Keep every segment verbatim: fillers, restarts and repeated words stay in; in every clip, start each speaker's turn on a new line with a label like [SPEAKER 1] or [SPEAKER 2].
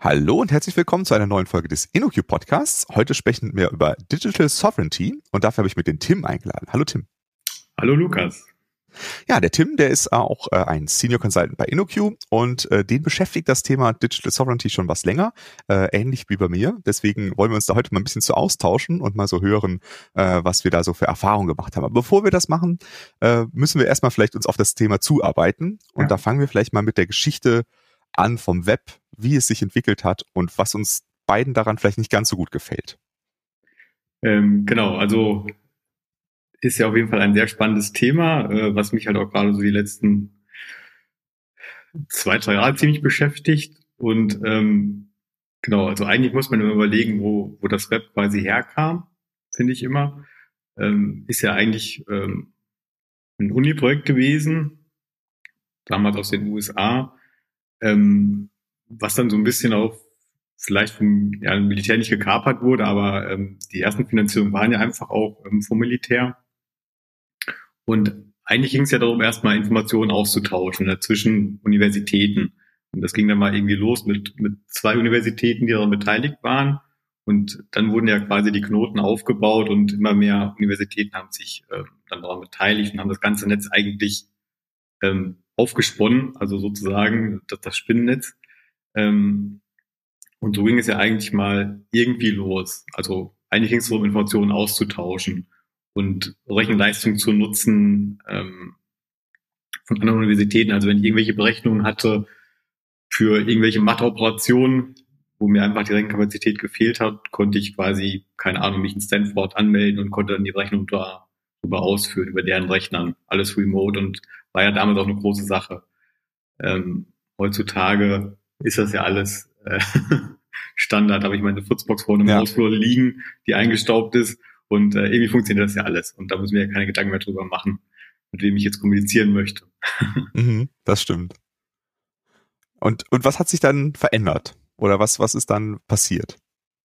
[SPEAKER 1] Hallo und herzlich willkommen zu einer neuen Folge des InnoQ Podcasts. Heute sprechen wir über Digital Sovereignty und dafür habe ich mir den Tim eingeladen. Hallo Tim.
[SPEAKER 2] Hallo Lukas.
[SPEAKER 1] Ja, der Tim, der ist auch äh, ein Senior Consultant bei InnoQ und äh, den beschäftigt das Thema Digital Sovereignty schon was länger, äh, ähnlich wie bei mir. Deswegen wollen wir uns da heute mal ein bisschen zu austauschen und mal so hören, äh, was wir da so für Erfahrungen gemacht haben. Aber bevor wir das machen, äh, müssen wir erstmal vielleicht uns auf das Thema zuarbeiten. Und ja. Da fangen wir vielleicht mal mit der Geschichte an vom Web, wie es sich entwickelt hat und was uns beiden daran vielleicht nicht ganz so gut gefällt.
[SPEAKER 2] Ähm, genau, also ist ja auf jeden Fall ein sehr spannendes Thema, äh, was mich halt auch gerade so die letzten zwei, drei Jahre ziemlich beschäftigt. Und ähm, genau, also eigentlich muss man immer überlegen, wo, wo das Web quasi herkam, finde ich immer. Ähm, ist ja eigentlich ähm, ein Uni-Projekt gewesen, damals aus den U S A, ähm, was dann so ein bisschen auch vielleicht vom ja, Militär nicht gekapert wurde, aber ähm, die ersten Finanzierungen waren ja einfach auch ähm, vom Militär. Und eigentlich ging es ja darum, erstmal Informationen auszutauschen ne, zwischen Universitäten. Und das ging dann mal irgendwie los mit, mit zwei Universitäten, die daran beteiligt waren. Und dann wurden ja quasi die Knoten aufgebaut und immer mehr Universitäten haben sich äh, dann daran beteiligt und haben das ganze Netz eigentlich ähm, aufgesponnen, also sozusagen das, das Spinnennetz. Ähm, und so ging es ja eigentlich mal irgendwie los. Also eigentlich ging es darum, Informationen auszutauschen und Rechenleistung zu nutzen ähm, von anderen Universitäten. Also wenn ich irgendwelche Berechnungen hatte für irgendwelche Matheoperationen, wo mir einfach die Rechenkapazität gefehlt hat, konnte ich quasi, keine Ahnung, mich in Stanford anmelden und konnte dann die Rechnung darüber ausführen, über deren Rechnern. Alles remote und war ja damals auch eine große Sache. Ähm, heutzutage ist das ja alles äh, Standard. Habe ich meine Fritzbox vor einem ja. Hausflur liegen, die eingestaubt ist und äh, irgendwie funktioniert das ja alles. Und da muss ich mir ja keine Gedanken mehr drüber machen, mit wem ich jetzt kommunizieren möchte.
[SPEAKER 1] Mhm, das stimmt. Und, und was hat sich dann verändert? Oder was, was ist dann passiert?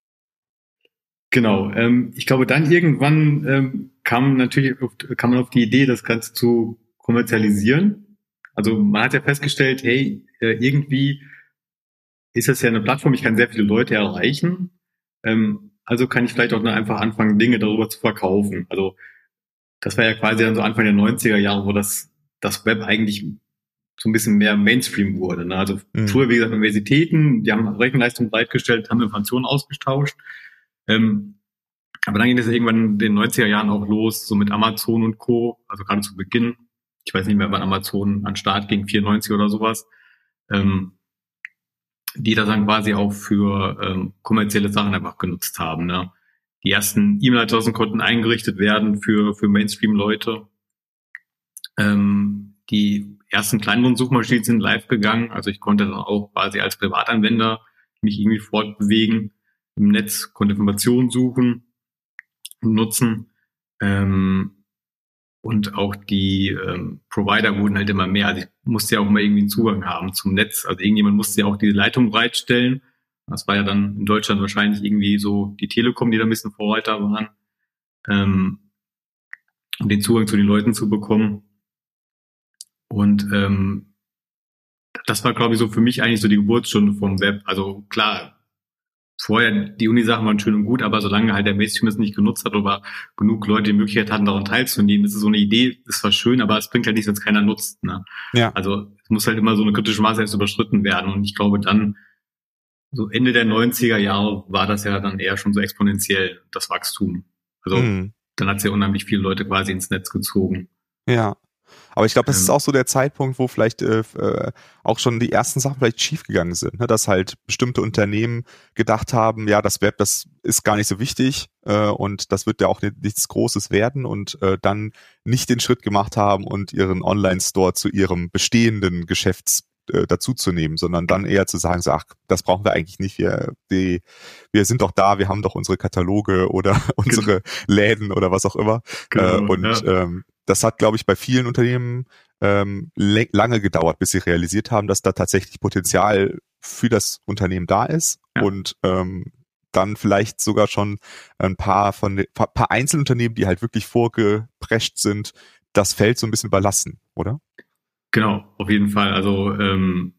[SPEAKER 2] Genau, ähm, ich glaube, dann irgendwann ähm, kam natürlich auf, kam man auf die Idee, das Ganze zu kommerzialisieren. Also man hat ja festgestellt, hey, äh, irgendwie ist das ja eine Plattform, ich kann sehr viele Leute erreichen. Ähm, also kann ich vielleicht auch einfach anfangen, Dinge darüber zu verkaufen. Also das war ja quasi dann so Anfang der neunziger Jahre, wo das, das Web eigentlich so ein bisschen mehr Mainstream wurde. Ne? Also mhm. früher, wie gesagt, Universitäten, die haben Rechenleistung bereitgestellt, haben Informationen ausgetauscht. Ähm, aber dann ging das irgendwann in den neunziger Jahren auch los, so mit Amazon und Co., also gerade zu Beginn. Ich weiß nicht mehr, wann Amazon an den Start ging, vierundneunzig oder sowas. Ähm, die das dann quasi auch für ähm, kommerzielle Sachen einfach genutzt haben. Ne? Die ersten E-Mail-Adressen konnten eingerichtet werden für für Mainstream-Leute. Ähm, die ersten kleineren Suchmaschinen sind live gegangen. Also ich konnte dann auch quasi als Privatanwender mich irgendwie fortbewegen im Netz, konnte Informationen suchen und nutzen. Ähm, und auch die ähm, Provider wurden halt immer mehr. Also ich musste ja auch immer irgendwie einen Zugang haben zum Netz. Also irgendjemand musste ja auch diese Leitung bereitstellen. Das war ja dann in Deutschland wahrscheinlich irgendwie so die Telekom, die da ein bisschen Vorreiter waren, ähm, um den Zugang zu den Leuten zu bekommen. Und ähm, das war, glaube ich, so für mich eigentlich so die Geburtsstunde vom Web. Also klar, vorher, die Uni-Sachen waren schön und gut, aber solange halt der Mainstream es nicht genutzt hat oder genug Leute die Möglichkeit hatten, daran teilzunehmen, ist es so eine Idee, ist zwar schön, aber es bringt halt nichts, wenn es keiner nutzt. Ne? Ja. Also es muss halt immer so eine kritische Masse erst überschritten werden. Und ich glaube dann, so Ende der neunziger Jahre war das ja dann eher schon so exponentiell, das Wachstum. Also mhm. dann hat es ja unheimlich viele Leute quasi ins Netz gezogen.
[SPEAKER 1] Ja. Aber ich glaube, das ähm, ist auch so der Zeitpunkt, wo vielleicht äh, auch schon die ersten Sachen vielleicht schiefgegangen sind, ne? Dass halt bestimmte Unternehmen gedacht haben, ja, das Web, das ist gar nicht so wichtig äh, und das wird ja auch nichts Großes werden und äh, dann nicht den Schritt gemacht haben und ihren Online-Store zu ihrem bestehenden Geschäfts äh, dazuzunehmen, sondern dann eher zu sagen, so, ach, das brauchen wir eigentlich nicht, wir, die, wir sind doch da, wir haben doch unsere Kataloge oder unsere Läden oder was auch immer. Genau, äh, und ja. ähm, das hat, glaube ich, bei vielen Unternehmen ähm, le- lange gedauert, bis sie realisiert haben, dass da tatsächlich Potenzial für das Unternehmen da ist ja. und ähm, dann vielleicht sogar schon ein paar von den, paar Einzelunternehmen, die halt wirklich vorgeprescht sind, das Feld so ein bisschen überlassen, oder?
[SPEAKER 2] Genau, auf jeden Fall. Also ähm,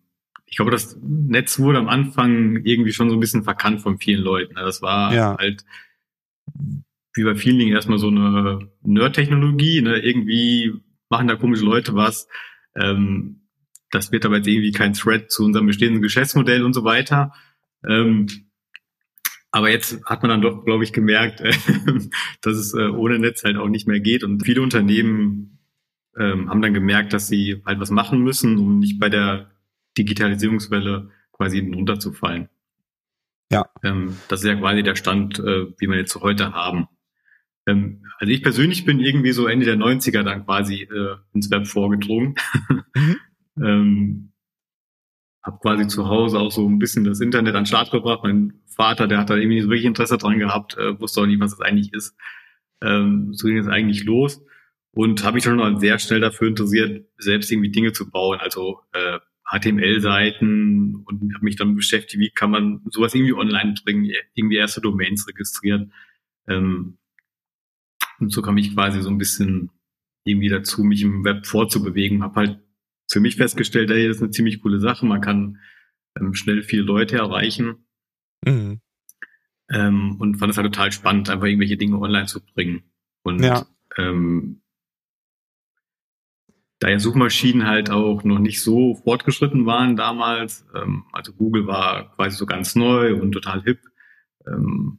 [SPEAKER 2] ich glaube, das Netz wurde am Anfang irgendwie schon so ein bisschen verkannt von vielen Leuten. Das war ja. halt wie bei vielen Dingen erstmal so eine Nerd-Technologie, ne? Irgendwie machen da komische Leute was. Ähm, das wird aber jetzt irgendwie kein Threat zu unserem bestehenden Geschäftsmodell und so weiter. Ähm, aber jetzt hat man dann doch, glaube ich, gemerkt, äh, dass es äh, ohne Netz halt auch nicht mehr geht. Und viele Unternehmen ähm, haben dann gemerkt, dass sie halt was machen müssen, um nicht bei der Digitalisierungswelle quasi runterzufallen.
[SPEAKER 1] Ja.
[SPEAKER 2] Ähm, das ist ja quasi der Stand, äh, wie wir jetzt heute haben. Ähm, also ich persönlich bin irgendwie so Ende der neunziger dann quasi äh, ins Web vorgedrungen. Mhm. ähm, hab quasi zu Hause auch so ein bisschen das Internet an den Start gebracht. Mein Vater, der hat da irgendwie nicht so wirklich Interesse dran gehabt, äh, wusste auch nicht, was das eigentlich ist. Ähm, so ging es eigentlich los und habe mich schon mal sehr schnell dafür interessiert, selbst irgendwie Dinge zu bauen, also äh, H T M L-Seiten, und habe mich dann beschäftigt, wie kann man sowas irgendwie online bringen, irgendwie erste Domains registrieren. Ähm, und so kam ich quasi so ein bisschen irgendwie dazu, mich im Web vorzubewegen. Habe halt für mich festgestellt, hey, das ist eine ziemlich coole Sache, man kann ähm, schnell viele Leute erreichen. Mhm. Ähm, und fand es halt total spannend, einfach irgendwelche Dinge online zu bringen. Und ja. ähm, da ja Suchmaschinen halt auch noch nicht so fortgeschritten waren damals, ähm, also Google war quasi so ganz neu und total hip, ähm,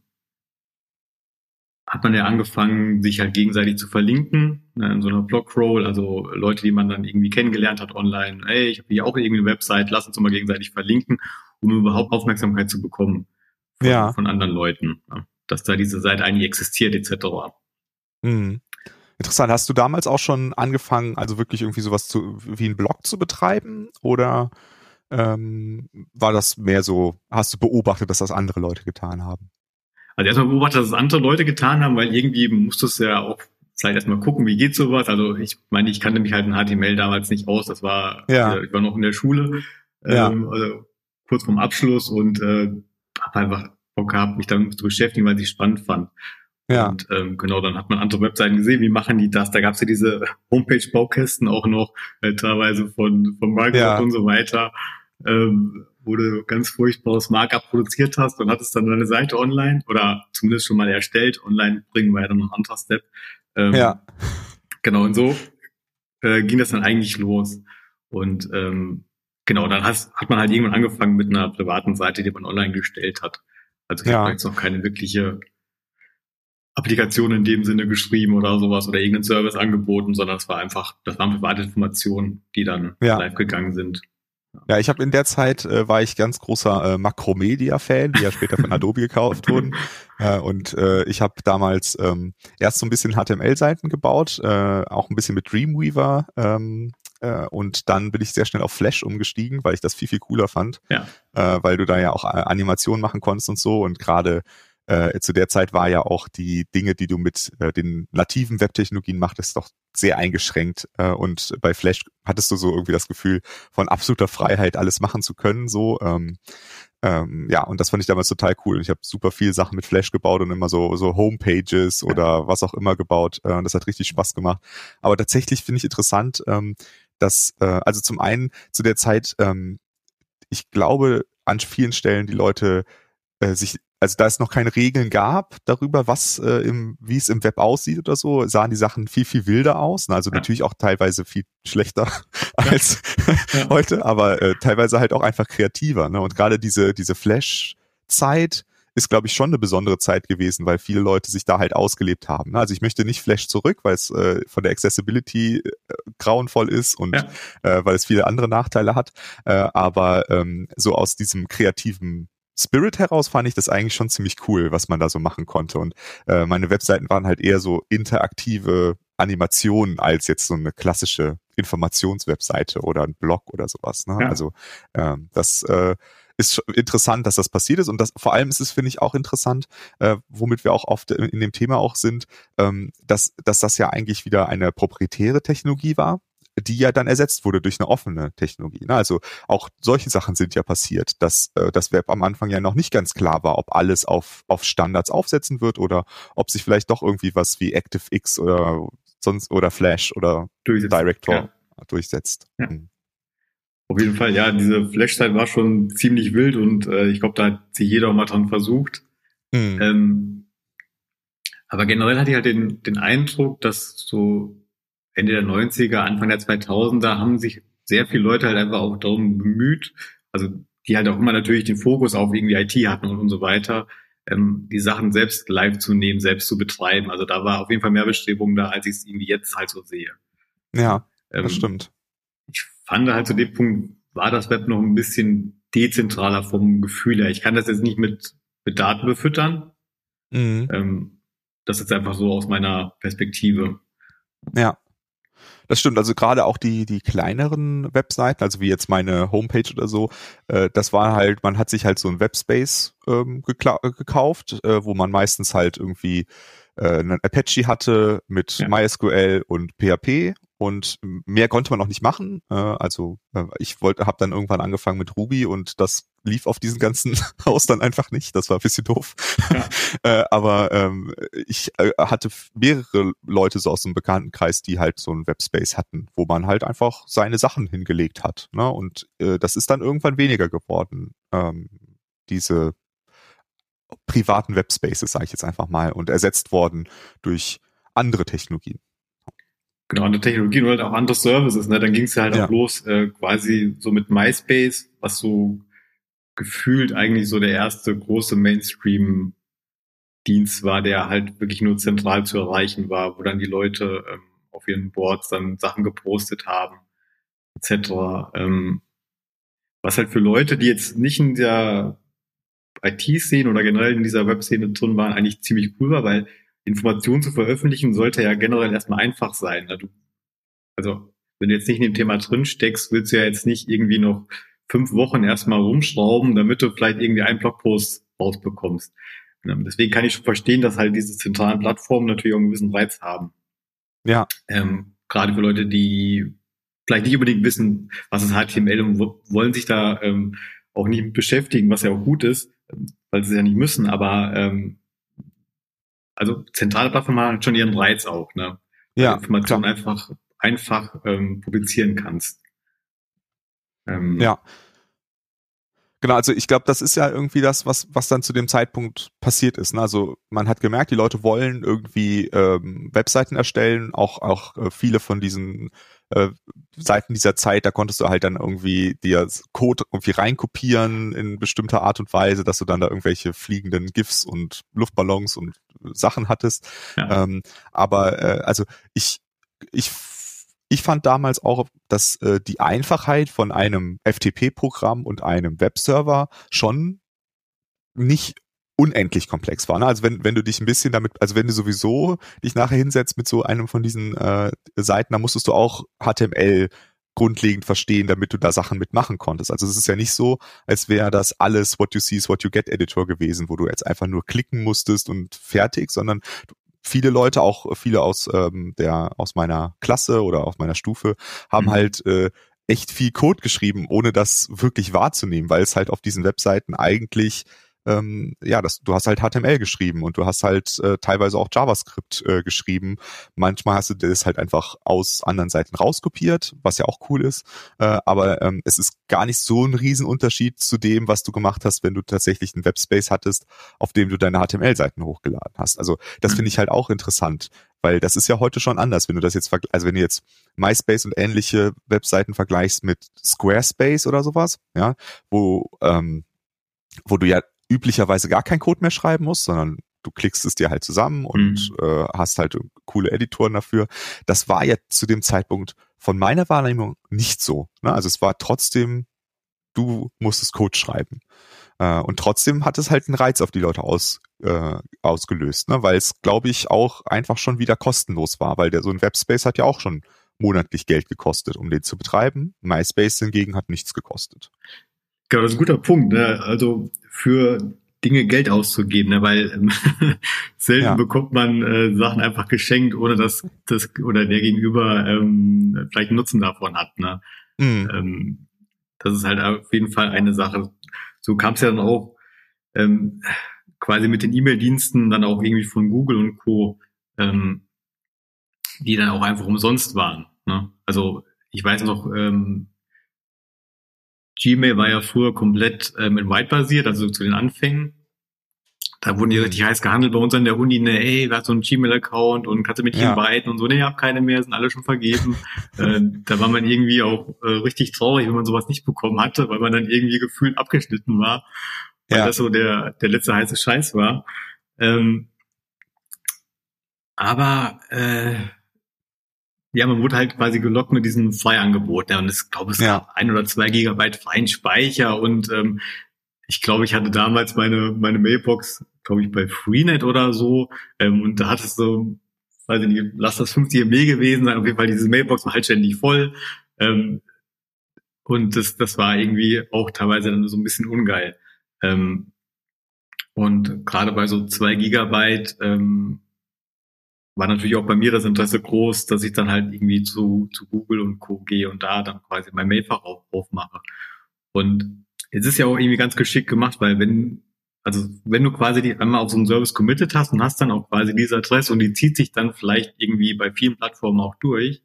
[SPEAKER 2] hat man ja angefangen, sich halt gegenseitig zu verlinken, ne, in so einer Blogroll, also Leute, die man dann irgendwie kennengelernt hat online. Hey, ich habe hier auch irgendwie eine Website, lass uns mal gegenseitig verlinken, um überhaupt Aufmerksamkeit zu bekommen von, ja. von anderen Leuten, ne, dass da diese Seite eigentlich existiert et cetera.
[SPEAKER 1] Mhm. Interessant. Hast du damals auch schon angefangen, also wirklich irgendwie sowas zu, wie einen Blog zu betreiben? Oder ähm, war das mehr so, hast du beobachtet, dass das andere Leute getan haben?
[SPEAKER 2] Also erstmal beobachtet, dass es andere Leute getan haben, weil irgendwie musstest du ja auch vielleicht erstmal gucken, wie geht sowas. Also ich meine, ich kannte mich halt in H T M L damals nicht aus. Das war, ja. ich war noch in der Schule, ja. ähm, also kurz vorm Abschluss, und äh, habe einfach Bock gehabt, mich damit zu beschäftigen, weil ich es spannend fand. Ja. Und ähm, genau, dann hat man andere Webseiten gesehen, wie machen die das? Da gab es ja diese Homepage-Baukästen auch noch, äh, teilweise von, von Microsoft ja. und so weiter, ähm, wo du ganz furchtbares Markup produziert hast und hattest dann deine Seite online oder zumindest schon mal erstellt. Online bringen wir ja dann noch ein anderer Step. Ähm, ja. Genau, und so äh, ging das dann eigentlich los. Und ähm, genau, dann hast, hat man halt irgendwann angefangen mit einer privaten Seite, die man online gestellt hat. Also ich ja. habe jetzt noch keine wirkliche Applikation in dem Sinne geschrieben oder sowas oder irgendeinen Service angeboten, sondern es war einfach, das waren private Informationen, die dann ja. live gegangen sind.
[SPEAKER 1] Ja, ich habe in der Zeit, äh, war ich ganz großer äh, Macromedia-Fan, die ja später von Adobe gekauft wurden. Äh, und äh, ich habe damals ähm, erst so ein bisschen H T M L-Seiten gebaut, äh, auch ein bisschen mit Dreamweaver. Ähm, äh, und dann bin ich sehr schnell auf Flash umgestiegen, weil ich das viel, viel cooler fand. Ja. Äh, weil du da ja auch Animationen machen konntest und so. Und gerade Äh, zu der Zeit war ja auch die Dinge, die du mit äh, den nativen Webtechnologien machtest, doch sehr eingeschränkt. Äh, und bei Flash hattest du so irgendwie das Gefühl von absoluter Freiheit, alles machen zu können. So, ähm, ähm, ja, und das fand ich damals total cool. Und ich habe super viel Sachen mit Flash gebaut und immer so so Homepages oder was auch immer gebaut. Äh, und das hat richtig Spaß gemacht. Aber tatsächlich finde ich interessant, ähm, dass äh, also zum einen zu der Zeit, ähm, ich glaube, an vielen Stellen die Leute äh, sich Also da es noch keine Regeln gab darüber, was äh, im, wie es im Web aussieht oder so, sahen die Sachen viel, viel wilder aus. Also ja. natürlich auch teilweise viel schlechter ja. als ja. heute, aber äh, teilweise halt auch einfach kreativer. Ne? Und gerade diese diese Flash-Zeit ist, glaube ich, schon eine besondere Zeit gewesen, weil viele Leute sich da halt ausgelebt haben. Ne? Also ich möchte nicht Flash zurück, weil es äh, von der Accessibility äh, grauenvoll ist und ja. äh, weil es viele andere Nachteile hat. Äh, aber ähm, so aus diesem kreativen Spirit heraus fand ich das eigentlich schon ziemlich cool, was man da so machen konnte. Und äh, meine Webseiten waren halt eher so interaktive Animationen als jetzt so eine klassische Informationswebseite oder ein Blog oder sowas. Ne? Ja. Also ähm, das äh, ist interessant, dass das passiert ist. Und das vor allem ist es, finde ich, auch interessant, äh, womit wir auch oft in dem Thema auch sind, ähm, dass, dass das ja eigentlich wieder eine proprietäre Technologie war, die ja dann ersetzt wurde durch eine offene Technologie. Also auch solche Sachen sind ja passiert, dass äh, das Web am Anfang ja noch nicht ganz klar war, ob alles auf auf Standards aufsetzen wird oder ob sich vielleicht doch irgendwie was wie ActiveX oder sonst oder Flash oder Durchsetzt, Director ja. durchsetzt. Ja. Hm.
[SPEAKER 2] Auf jeden Fall, ja, diese Flash-Zeit war schon ziemlich wild und äh, ich glaube, da hat sich jeder auch mal dran versucht.
[SPEAKER 1] Mhm.
[SPEAKER 2] Ähm, aber generell hatte ich halt den, den Eindruck, dass so Ende der neunziger, Anfang der zweitausender haben sich sehr viele Leute halt einfach auch darum bemüht, also die halt auch immer natürlich den Fokus auf irgendwie I T hatten und, und so weiter, ähm, die Sachen selbst live zu nehmen, selbst zu betreiben. Also da war auf jeden Fall mehr Bestrebung da, als ich es irgendwie jetzt halt so sehe.
[SPEAKER 1] Ja, das
[SPEAKER 2] Ähm,
[SPEAKER 1] stimmt.
[SPEAKER 2] ich fand halt zu dem Punkt, war das Web noch ein bisschen dezentraler vom Gefühl her. Ich kann das jetzt nicht mit, mit Daten befüttern.
[SPEAKER 1] Mhm.
[SPEAKER 2] Ähm, das ist einfach so aus meiner Perspektive.
[SPEAKER 1] Ja. Das stimmt, also gerade auch die die kleineren Webseiten, also wie jetzt meine Homepage oder so, äh, das war halt, man hat sich halt so ein Webspace ähm, gekla- äh, gekauft, äh, wo man meistens halt irgendwie äh, einen Apache hatte mit
[SPEAKER 2] Ja.
[SPEAKER 1] MySQL und P H P und mehr konnte man auch nicht machen. Äh, also äh, ich wollte, habe dann irgendwann angefangen mit Ruby und das lief auf diesen ganzen Haus dann einfach nicht. Das war ein bisschen doof.
[SPEAKER 2] Ja.
[SPEAKER 1] äh, aber ähm, ich äh, hatte mehrere Leute so aus dem Bekanntenkreis, die halt so einen Webspace hatten, wo man halt einfach seine Sachen hingelegt hat. Ne? Und äh, das ist dann irgendwann weniger geworden, ähm, diese privaten Webspaces, sage ich jetzt einfach mal, und ersetzt worden durch andere Technologien.
[SPEAKER 2] Genau, andere Technologien oder halt auch andere Services. Ne? Dann ging es ja halt
[SPEAKER 1] Ja.
[SPEAKER 2] auch los, äh, quasi so mit MySpace, was so gefühlt eigentlich so der erste große Mainstream-Dienst war, der halt wirklich nur zentral zu erreichen war, wo dann die Leute ähm, auf ihren Boards dann Sachen gepostet haben, et cetera. Ähm, was halt für Leute, die jetzt nicht in der I T-Szene oder generell in dieser Web-Szene drin waren, eigentlich ziemlich cool war, weil Informationen zu veröffentlichen sollte ja generell erstmal einfach sein. Ne? Du, also, wenn du jetzt nicht in dem Thema drin steckst, willst du ja jetzt nicht irgendwie noch fünf Wochen erstmal rumschrauben, damit du vielleicht irgendwie einen Blogpost rausbekommst. Deswegen kann ich schon verstehen, dass halt diese zentralen Plattformen natürlich auch einen gewissen Reiz haben.
[SPEAKER 1] Ja.
[SPEAKER 2] Ähm, gerade für Leute, die vielleicht nicht unbedingt wissen, was ist H T M L und wollen sich da ähm, auch nicht mit beschäftigen, was ja auch gut ist, weil sie ja nicht müssen, aber ähm, also zentrale Plattformen haben schon ihren Reiz auch, ne? Weil du
[SPEAKER 1] Ja,
[SPEAKER 2] Informationen
[SPEAKER 1] klar.
[SPEAKER 2] einfach einfach ähm, publizieren kannst. Ähm,
[SPEAKER 1] Ja. Genau, also ich glaube, das ist ja irgendwie das, was was dann zu dem Zeitpunkt passiert ist. Ne? Also man hat gemerkt, die Leute wollen irgendwie ähm, Webseiten erstellen, auch auch äh, viele von diesen äh, Seiten dieser Zeit, da konntest du halt dann irgendwie dir Code irgendwie reinkopieren in bestimmter Art und Weise, dass du dann da irgendwelche fliegenden GIFs und Luftballons und Sachen hattest.
[SPEAKER 2] ja.
[SPEAKER 1] Ähm, aber äh, also ich ich Ich fand damals auch, dass äh, die Einfachheit von einem F T P-Programm und einem Webserver schon nicht unendlich komplex war. Ne? Also wenn, wenn du dich ein bisschen damit, also wenn du sowieso dich nachher hinsetzt mit so einem von diesen äh, Seiten, dann musstest du auch H T M L grundlegend verstehen, damit du da Sachen mitmachen konntest. Also es ist ja nicht so, als wäre das alles What You See is What You Get Editor gewesen, wo du jetzt einfach nur klicken musstest und fertig, sondern viele Leute, auch viele aus ähm, der aus meiner Klasse oder aus meiner Stufe, haben
[SPEAKER 2] Mhm.
[SPEAKER 1] halt äh, echt viel Code geschrieben, ohne das wirklich wahrzunehmen, weil es halt auf diesen Webseiten eigentlich ähm, ja, das, du hast halt H T M L geschrieben und du hast halt äh, teilweise auch JavaScript äh, geschrieben. Manchmal hast du das halt einfach aus anderen Seiten rauskopiert, was ja auch cool ist. Äh, aber ähm, es ist gar nicht so ein Riesenunterschied zu dem, was du gemacht hast, wenn du tatsächlich einen Webspace hattest, auf dem du deine H T M L-Seiten hochgeladen hast. Also das
[SPEAKER 2] Mhm.
[SPEAKER 1] finde ich halt auch interessant, weil das ist ja heute schon anders, wenn du das jetzt, verg- also wenn du jetzt MySpace und ähnliche Webseiten vergleichst mit Squarespace oder sowas, ja, wo ähm, wo du ja üblicherweise gar keinen Code mehr schreiben musst, sondern du klickst es dir halt zusammen und
[SPEAKER 2] Mhm.
[SPEAKER 1] äh, hast halt coole Editoren dafür. Das war ja zu dem Zeitpunkt von meiner Wahrnehmung nicht so. Ne? Also es war trotzdem, du musstest Code schreiben. Äh, und trotzdem hat es halt einen Reiz auf die Leute aus, äh, ausgelöst, ne? Weil es, glaube ich, auch einfach schon wieder kostenlos war, weil der so ein Webspace hat ja auch schon monatlich Geld gekostet, um den zu betreiben. MySpace hingegen hat nichts gekostet.
[SPEAKER 2] Genau, das ist ein guter Punkt. Ne? Also für Dinge Geld auszugeben, ne? Weil ähm, selten
[SPEAKER 1] Ja.
[SPEAKER 2] bekommt man äh, Sachen einfach geschenkt, ohne dass das oder der Gegenüber ähm, vielleicht einen Nutzen davon hat. Ne?
[SPEAKER 1] Mhm.
[SPEAKER 2] Ähm, das ist halt auf jeden Fall eine Sache. So kam es ja dann auch ähm, quasi mit den E-Mail-Diensten dann auch irgendwie von Google und Co., ähm, die dann auch einfach umsonst waren. Ne? Also ich weiß noch, ähm, Gmail war ja früher komplett ähm, in White basiert, also zu den Anfängen. Da wurden die richtig heiß gehandelt bei uns an der Uni, ne, ey, wer hat so einen Gmail-Account und kannst du mich
[SPEAKER 1] Ja.
[SPEAKER 2] inviten und so, ne, ich hab keine mehr, sind alle schon vergeben. äh, da war man irgendwie auch äh, richtig traurig, wenn man sowas nicht bekommen hatte, weil man dann irgendwie gefühlt abgeschnitten war, weil
[SPEAKER 1] Ja.
[SPEAKER 2] das so der der letzte heiße Scheiß war. Ähm, aber äh, ja, man wurde halt quasi gelockt mit diesem Freiangebot. Ja, und ich glaube, es
[SPEAKER 1] Ja.
[SPEAKER 2] gab ein oder zwei Gigabyte freien Speicher und ähm, ich glaube, ich hatte damals meine meine Mailbox, glaube ich, bei Freenet oder so, ähm, und da hat es so, weiß ich nicht, lass das fünfzig M B gewesen sein, auf jeden Fall diese Mailbox war halt ständig voll, ähm, und das das war irgendwie auch teilweise dann so ein bisschen ungeil. Ähm, und gerade bei so zwei Gigabyte ähm, war natürlich auch bei mir das Interesse groß, dass ich dann halt irgendwie zu zu Google und Co. gehe und da dann quasi mein Mailfach auf, aufmache. Und es ist ja auch irgendwie ganz geschickt gemacht, weil wenn, also wenn du quasi die einmal auf so einen Service committed hast und hast dann auch quasi diese Adresse und die zieht sich dann vielleicht irgendwie bei vielen Plattformen auch durch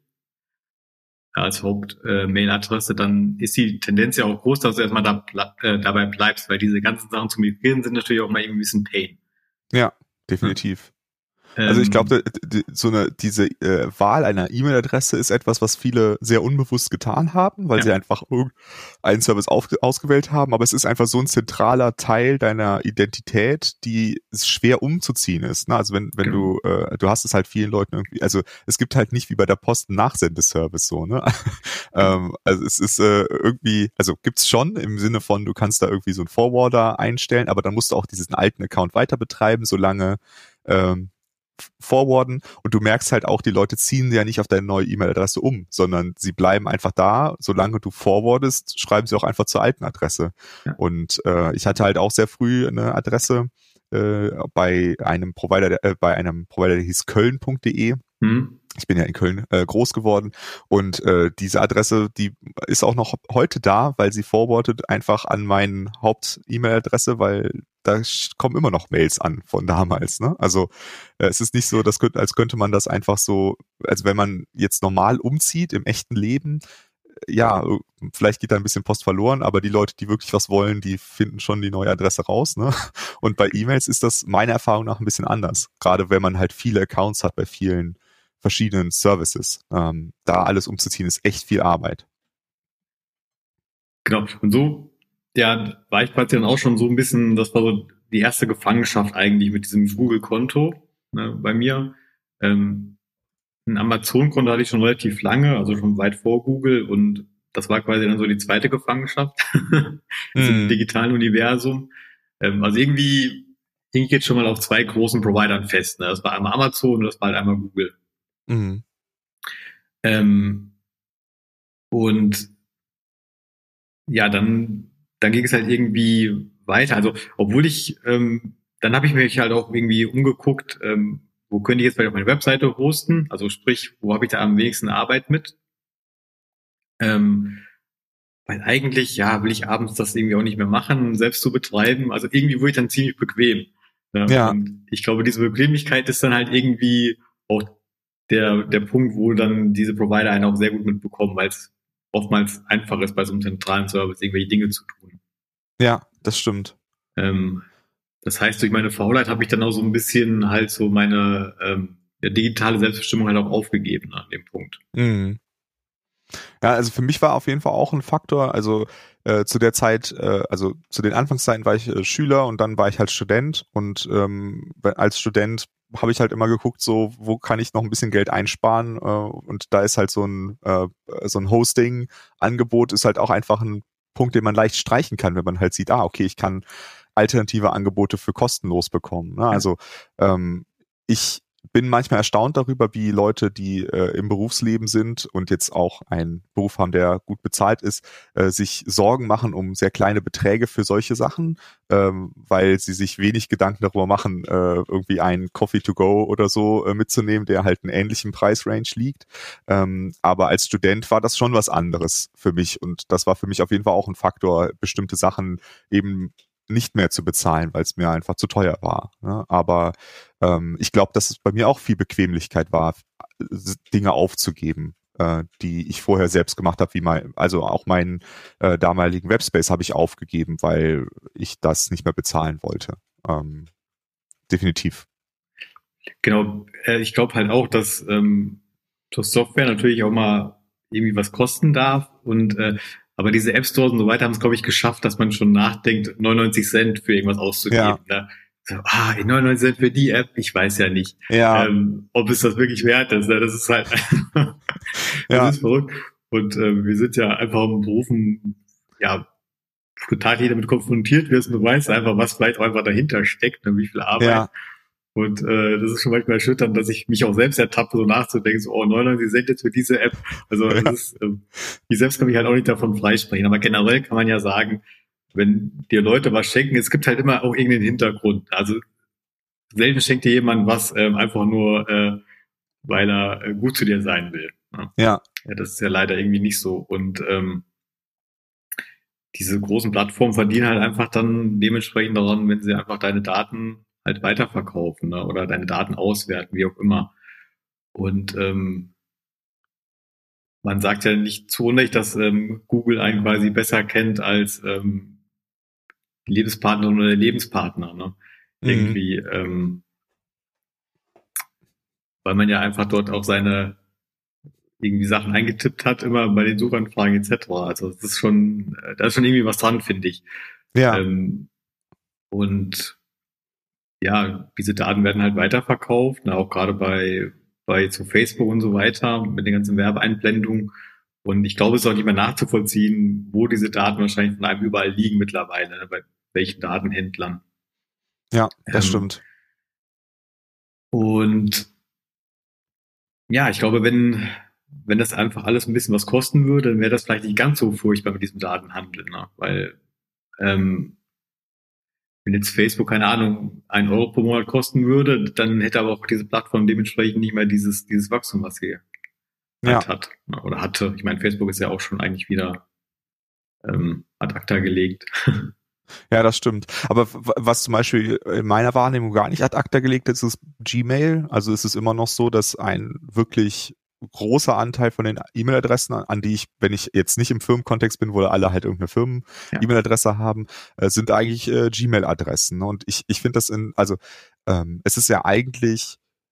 [SPEAKER 2] als Hauptmailadresse, äh, dann ist die Tendenz ja auch groß, dass du erstmal da, äh, dabei bleibst, weil diese ganzen Sachen zu migrieren sind natürlich auch mal irgendwie ein bisschen Pain.
[SPEAKER 1] Ja, definitiv. Also ich glaube, so eine diese äh, Wahl einer E-Mail-Adresse ist etwas, was viele sehr unbewusst getan haben, weil ja. sie einfach einen Service auf, ausgewählt haben, aber es ist einfach so ein zentraler Teil deiner Identität, die schwer umzuziehen ist. Ne? Also wenn wenn genau. du äh, du hast es halt vielen Leuten irgendwie, also es gibt halt nicht wie bei der Post einen Nachsendeservice so, ne? ähm, also es ist äh, irgendwie, also gibt's schon im Sinne von, du kannst da irgendwie so einen Forwarder einstellen, aber dann musst du auch diesen alten Account weiter betreiben, solange ähm, forwarden, und du merkst halt auch, die Leute ziehen ja nicht auf deine neue E-Mail-Adresse um, sondern sie bleiben einfach da, solange du forwardest, schreiben sie auch einfach zur alten Adresse. Ja. Und äh, ich hatte halt auch sehr früh eine Adresse äh, bei einem Provider, der, äh, bei einem Provider, der hieß köln punkt de. Mhm. Ich bin ja in Köln äh, groß geworden, und äh, diese Adresse, die ist auch noch heute da, weil sie forwardet einfach an meine Haupt-E-Mail-Adresse, weil da kommen immer noch Mails an von damals, ne? Also äh, es ist nicht so, dass, als könnte man das einfach so, also wenn man jetzt normal umzieht im echten Leben, ja, vielleicht geht da ein bisschen Post verloren, aber die Leute, die wirklich was wollen, die finden schon die neue Adresse raus, ne? Und bei E-Mails ist das meiner Erfahrung nach ein bisschen anders, gerade wenn man halt viele Accounts hat bei vielen verschiedenen Services. Ähm, da alles umzuziehen ist echt viel Arbeit.
[SPEAKER 2] Genau, und so ja, war ich quasi dann auch schon so ein bisschen, das war so die erste Gefangenschaft eigentlich mit diesem Google-Konto, ne, bei mir. Ähm, ein Amazon-Konto hatte ich schon relativ lange, also schon weit vor Google, und das war quasi dann so die zweite Gefangenschaft mm. im digitalen Universum. Ähm, also irgendwie hing ich jetzt schon mal auf zwei großen Providern fest. Ne? Das war einmal Amazon und das war halt einmal Google. Mm. Ähm, und ja, dann dann ging es halt irgendwie weiter. Also obwohl ich, ähm, dann habe ich mich halt auch irgendwie umgeguckt, ähm, wo könnte ich jetzt vielleicht auf meine Webseite hosten? Also sprich, wo habe ich da am wenigsten Arbeit mit? Ähm, weil eigentlich, ja, will ich abends das irgendwie auch nicht mehr machen, selbst zu betreiben. Also irgendwie wurde ich dann ziemlich bequem. Ja. Ja. Und ich glaube, diese Bequemlichkeit ist dann halt irgendwie auch der der Punkt, wo dann diese Provider einen auch sehr gut mitbekommen, weil es oftmals einfach ist, bei so einem zentralen Service irgendwelche Dinge zu tun.
[SPEAKER 1] Ja, das stimmt.
[SPEAKER 2] Ähm, das heißt, durch meine Faulheit habe ich dann auch so ein bisschen halt so meine ähm, ja, digitale Selbstbestimmung halt auch aufgegeben an dem Punkt.
[SPEAKER 1] Mhm. Ja, also für mich war auf jeden Fall auch ein Faktor, also äh, zu der Zeit, äh, also zu den Anfangszeiten war ich äh, Schüler, und dann war ich halt Student, und ähm, als Student habe ich halt immer geguckt, so wo kann ich noch ein bisschen Geld einsparen, äh, und da ist halt so ein äh, so ein Hosting-Angebot ist halt auch einfach ein Punkt, den man leicht streichen kann, wenn man halt sieht, ah, okay, ich kann alternative Angebote für kostenlos bekommen. Ne? Also ähm, ich bin manchmal erstaunt darüber, wie Leute, die äh, im Berufsleben sind und jetzt auch einen Beruf haben, der gut bezahlt ist, äh, sich Sorgen machen um sehr kleine Beträge für solche Sachen, ähm, weil sie sich wenig Gedanken darüber machen, äh, irgendwie einen Coffee to go oder so äh, mitzunehmen, der halt einen ähnlichen Preisrange liegt. Ähm, aber als Student war das schon was anderes für mich, und das war für mich auf jeden Fall auch ein Faktor, bestimmte Sachen eben nicht mehr zu bezahlen, weil es mir einfach zu teuer war. Ne? Aber ähm, ich glaube, dass es bei mir auch viel Bequemlichkeit war, Dinge aufzugeben. äh, die ich vorher selbst gemacht habe, wie mein, also auch meinen äh, damaligen Webspace habe ich aufgegeben, weil ich das nicht mehr bezahlen wollte. Ähm, definitiv.
[SPEAKER 2] Genau, äh, ich glaube halt auch, dass, ähm, dass Software natürlich auch mal irgendwie was kosten darf und äh, aber diese App Stores und so weiter haben es, glaube ich, geschafft, dass man schon nachdenkt, neunundneunzig Cent für irgendwas auszugeben.
[SPEAKER 1] Ja.
[SPEAKER 2] Ne? So, ah, neunundneunzig Cent für die App, ich weiß ja nicht,
[SPEAKER 1] Ja.
[SPEAKER 2] ähm, ob es das wirklich wert ist. Ne? Das ist halt, das
[SPEAKER 1] Ja.
[SPEAKER 2] ist verrückt. Und äh, wir sind ja einfach im Berufen, ja, total jeder damit konfrontiert wirst und du weißt einfach, was vielleicht auch einfach dahinter steckt, ne? Wie viel Arbeit.
[SPEAKER 1] Ja.
[SPEAKER 2] Und äh, das ist schon manchmal erschütternd, dass ich mich auch selbst ertappe, so nachzudenken, so, oh, neunundneunzig Cent jetzt für diese App. Also
[SPEAKER 1] Ja.
[SPEAKER 2] das ist, äh, ich selbst kann mich halt auch nicht davon freisprechen. Aber generell kann man ja sagen, wenn dir Leute was schenken, es gibt halt immer auch irgendeinen Hintergrund. Also selten schenkt dir jemand was ähm, einfach nur, äh, weil er äh, gut zu dir sein will. Ne?
[SPEAKER 1] Ja.
[SPEAKER 2] Ja, das ist ja leider irgendwie nicht so. Und ähm, diese großen Plattformen verdienen halt einfach dann dementsprechend daran, wenn sie einfach deine Daten halt weiterverkaufen, ne? Oder deine Daten auswerten, wie auch immer. Und ähm, man sagt ja nicht zu Unrecht, dass ähm, Google einen quasi besser kennt als ähm, die Lebenspartnerin oder der Lebenspartner. Ne?
[SPEAKER 1] Mhm.
[SPEAKER 2] Irgendwie, ähm, weil man ja einfach dort auch seine irgendwie Sachen eingetippt hat, immer bei den Suchanfragen et cetera. Also das ist schon, äh, da ist schon irgendwie was dran, finde ich.
[SPEAKER 1] Ja.
[SPEAKER 2] Ähm, und ja, diese Daten werden halt weiterverkauft, ne, auch gerade bei, bei zu Facebook und so weiter, mit den ganzen Werbeeinblendungen. Und ich glaube, es ist auch nicht mehr nachzuvollziehen, wo diese Daten wahrscheinlich von einem überall liegen mittlerweile, ne, bei welchen Datenhändlern.
[SPEAKER 1] Ja, das
[SPEAKER 2] Ähm,
[SPEAKER 1] stimmt.
[SPEAKER 2] und ja, ich glaube, wenn, wenn das einfach alles ein bisschen was kosten würde, dann wäre das vielleicht nicht ganz so furchtbar mit diesem Datenhandel, ne? Weil ähm, wenn jetzt Facebook, keine Ahnung, ein Euro pro Monat kosten würde, dann hätte aber auch diese Plattform dementsprechend nicht mehr dieses, dieses Wachstum, was sie
[SPEAKER 1] Ja.
[SPEAKER 2] halt hat. Oder hatte. Ich meine, Facebook ist ja auch schon eigentlich wieder ähm, ad acta gelegt.
[SPEAKER 1] Ja, das stimmt. Aber w- was zum Beispiel in meiner Wahrnehmung gar nicht ad acta gelegt ist, ist Gmail. Also ist es immer noch so, dass ein wirklich großer Anteil von den E-Mail-Adressen, an an die ich, wenn ich jetzt nicht im Firmenkontext bin, wo alle halt irgendeine
[SPEAKER 2] Ja.
[SPEAKER 1] Firmen-E-Mail-Adresse haben, äh, sind eigentlich äh, Gmail-Adressen. Und ich, ich finde das in, also ähm, es ist ja eigentlich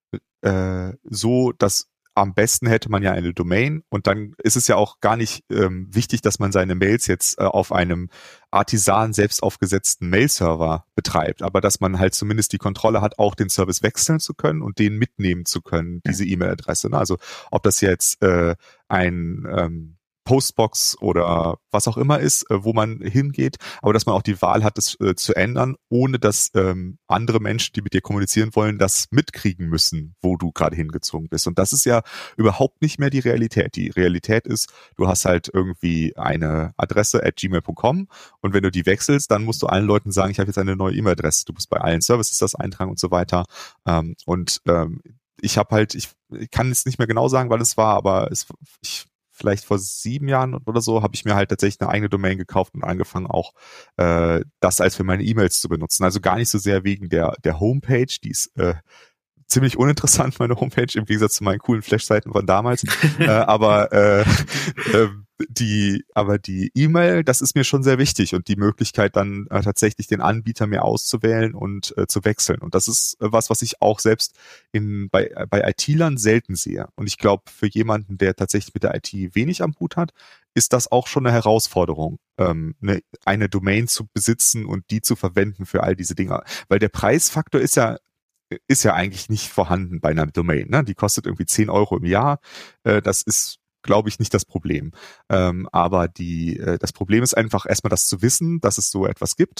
[SPEAKER 1] äh, so, dass am besten hätte man ja eine Domain und dann ist es ja auch gar nicht ähm, wichtig, dass man seine Mails jetzt äh, auf einem Artisan selbst aufgesetzten Mail-Server betreibt, aber dass man halt zumindest die Kontrolle hat, auch den Service wechseln zu können und den mitnehmen zu können, diese E-Mail-Adresse. Ne? Also ob das jetzt äh, ein ähm, Postbox oder was auch immer ist, äh, wo man hingeht, aber dass man auch die Wahl hat, das äh, zu ändern, ohne dass ähm, andere Menschen, die mit dir kommunizieren wollen, das mitkriegen müssen, wo du gerade hingezogen bist. Und das ist ja überhaupt nicht mehr die Realität. Die Realität ist, du hast halt irgendwie eine Adresse at gmail punkt com und wenn du die wechselst, dann musst du allen Leuten sagen, ich habe jetzt eine neue E-Mail-Adresse. Du musst bei allen Services das eintragen und so weiter. Ähm, und ähm, ich habe halt, ich, ich kann jetzt nicht mehr genau sagen, wann es war, aber es, ich vielleicht vor sieben Jahren oder so, habe ich mir halt tatsächlich eine eigene Domain gekauft und angefangen auch äh, das als für meine E-Mails zu benutzen. Also gar nicht so sehr wegen der der Homepage, die ist äh, ziemlich uninteressant, meine Homepage, im Gegensatz zu meinen coolen Flash-Seiten von damals. äh, aber äh, äh, die, aber die E-Mail, das ist mir schon sehr wichtig und die Möglichkeit dann äh, tatsächlich den Anbieter mir auszuwählen und äh, zu wechseln. Und das ist äh, was, was ich auch selbst in bei bei I T-Lern selten sehe. Und ich glaube, für jemanden, der tatsächlich mit der I T wenig am Hut hat, ist das auch schon eine Herausforderung, ähm, eine, eine Domain zu besitzen und die zu verwenden für all diese Dinge. Weil der Preisfaktor ist ja ist ja eigentlich nicht vorhanden bei einer Domain. Ne? Die kostet irgendwie zehn Euro im Jahr. Äh, das ist, glaube ich, nicht das Problem. Ähm, aber die, äh, das Problem ist einfach erstmal das zu wissen, dass es so etwas gibt.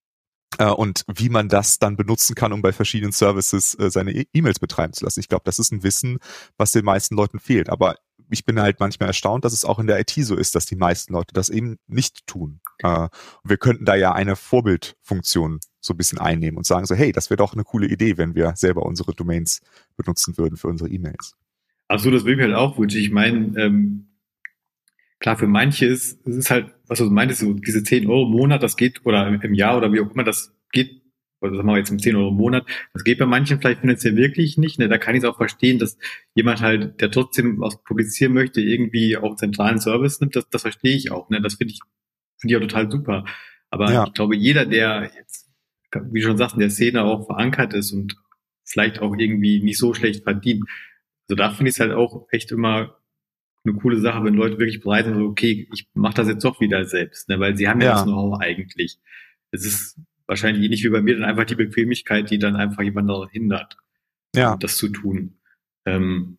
[SPEAKER 1] Äh, und wie man das dann benutzen kann, um bei verschiedenen Services äh, seine E- E-Mails betreiben zu lassen. Ich glaube, das ist ein Wissen, was den meisten Leuten fehlt. Aber ich bin halt manchmal erstaunt, dass es auch in der I T so ist, dass die meisten Leute das eben nicht tun. Äh, und wir könnten da ja eine Vorbildfunktion so ein bisschen einnehmen und sagen so, hey, das wäre doch eine coole Idee, wenn wir selber unsere Domains benutzen würden für unsere E-Mails.
[SPEAKER 2] Ach so, das will ich halt auch wünschen. Ich meine, ähm, klar, für manche ist es ist halt, was du meintest, so diese zehn Euro im Monat, das geht, oder im Jahr oder wie auch immer, das geht also sagen wir jetzt um zehn Euro im Monat, das geht bei manchen vielleicht finanziell wirklich nicht, ne, da kann ich es auch verstehen, dass jemand halt, der trotzdem was publizieren möchte, irgendwie auch einen zentralen Service nimmt, das, das verstehe ich auch, ne, das finde ich, finde ich auch total super, aber
[SPEAKER 1] Ja.
[SPEAKER 2] ich glaube, jeder, der jetzt, wie du schon sagst, in der Szene auch verankert ist und vielleicht auch irgendwie nicht so schlecht verdient, also da finde ich es halt auch echt immer eine coole Sache, wenn Leute wirklich bereit sind, so, okay, ich mache das jetzt doch wieder selbst, ne, weil sie haben ja,
[SPEAKER 1] Ja.
[SPEAKER 2] das Know-how eigentlich. Es ist wahrscheinlich ähnlich wie bei mir dann einfach die Bequemlichkeit, die dann einfach jemand daran hindert,
[SPEAKER 1] Ja.
[SPEAKER 2] das zu tun. Ähm,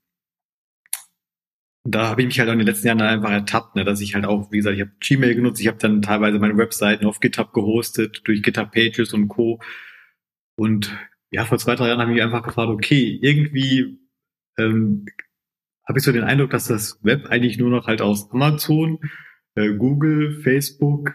[SPEAKER 2] da habe ich mich halt auch in den letzten Jahren dann einfach ertappt, ne, dass ich halt auch, wie gesagt, ich habe Gmail genutzt, ich habe dann teilweise meine Webseiten auf GitHub gehostet, durch GitHub Pages und Co. Und ja, vor zwei, drei Jahren habe ich mich einfach gefragt, okay, irgendwie ähm, habe ich so den Eindruck, dass das Web eigentlich nur noch halt aus Amazon, äh, Google, Facebook,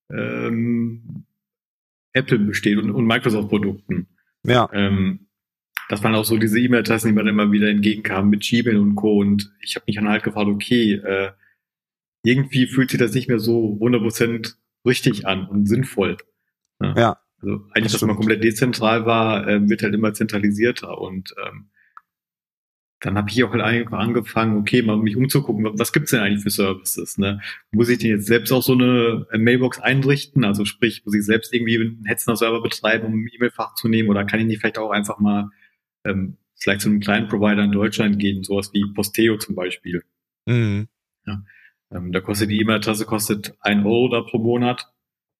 [SPEAKER 2] ähm, Apple besteht und, und Microsoft-Produkten.
[SPEAKER 1] Ja.
[SPEAKER 2] Ähm, das waren auch so diese E-Mail-Adressen, die mir dann immer wieder entgegenkamen mit Gmail und Co. Und ich habe mich dann halt gefragt, okay, äh, irgendwie fühlt sich das nicht mehr so hundert Prozent richtig an und sinnvoll. Ne?
[SPEAKER 1] Ja.
[SPEAKER 2] Also eigentlich,
[SPEAKER 1] Das
[SPEAKER 2] dass man
[SPEAKER 1] stimmt.
[SPEAKER 2] komplett dezentral war, äh, wird halt immer zentralisierter und ähm, dann habe ich auch halt einfach angefangen, okay, mal mich umzugucken, was gibt's denn eigentlich für Services, ne? Muss ich denn jetzt selbst auch so eine Mailbox einrichten? Also sprich, muss ich selbst irgendwie einen Hetzner-Server betreiben, um ein E-Mail-Fach zu nehmen? Oder kann ich nicht vielleicht auch einfach mal ähm, vielleicht zu einem kleinen Provider in Deutschland gehen, sowas wie Posteo zum Beispiel?
[SPEAKER 1] Mhm.
[SPEAKER 2] Ja. Ähm, da kostet die E-Mail-Adresse kostet ein Euro da pro Monat.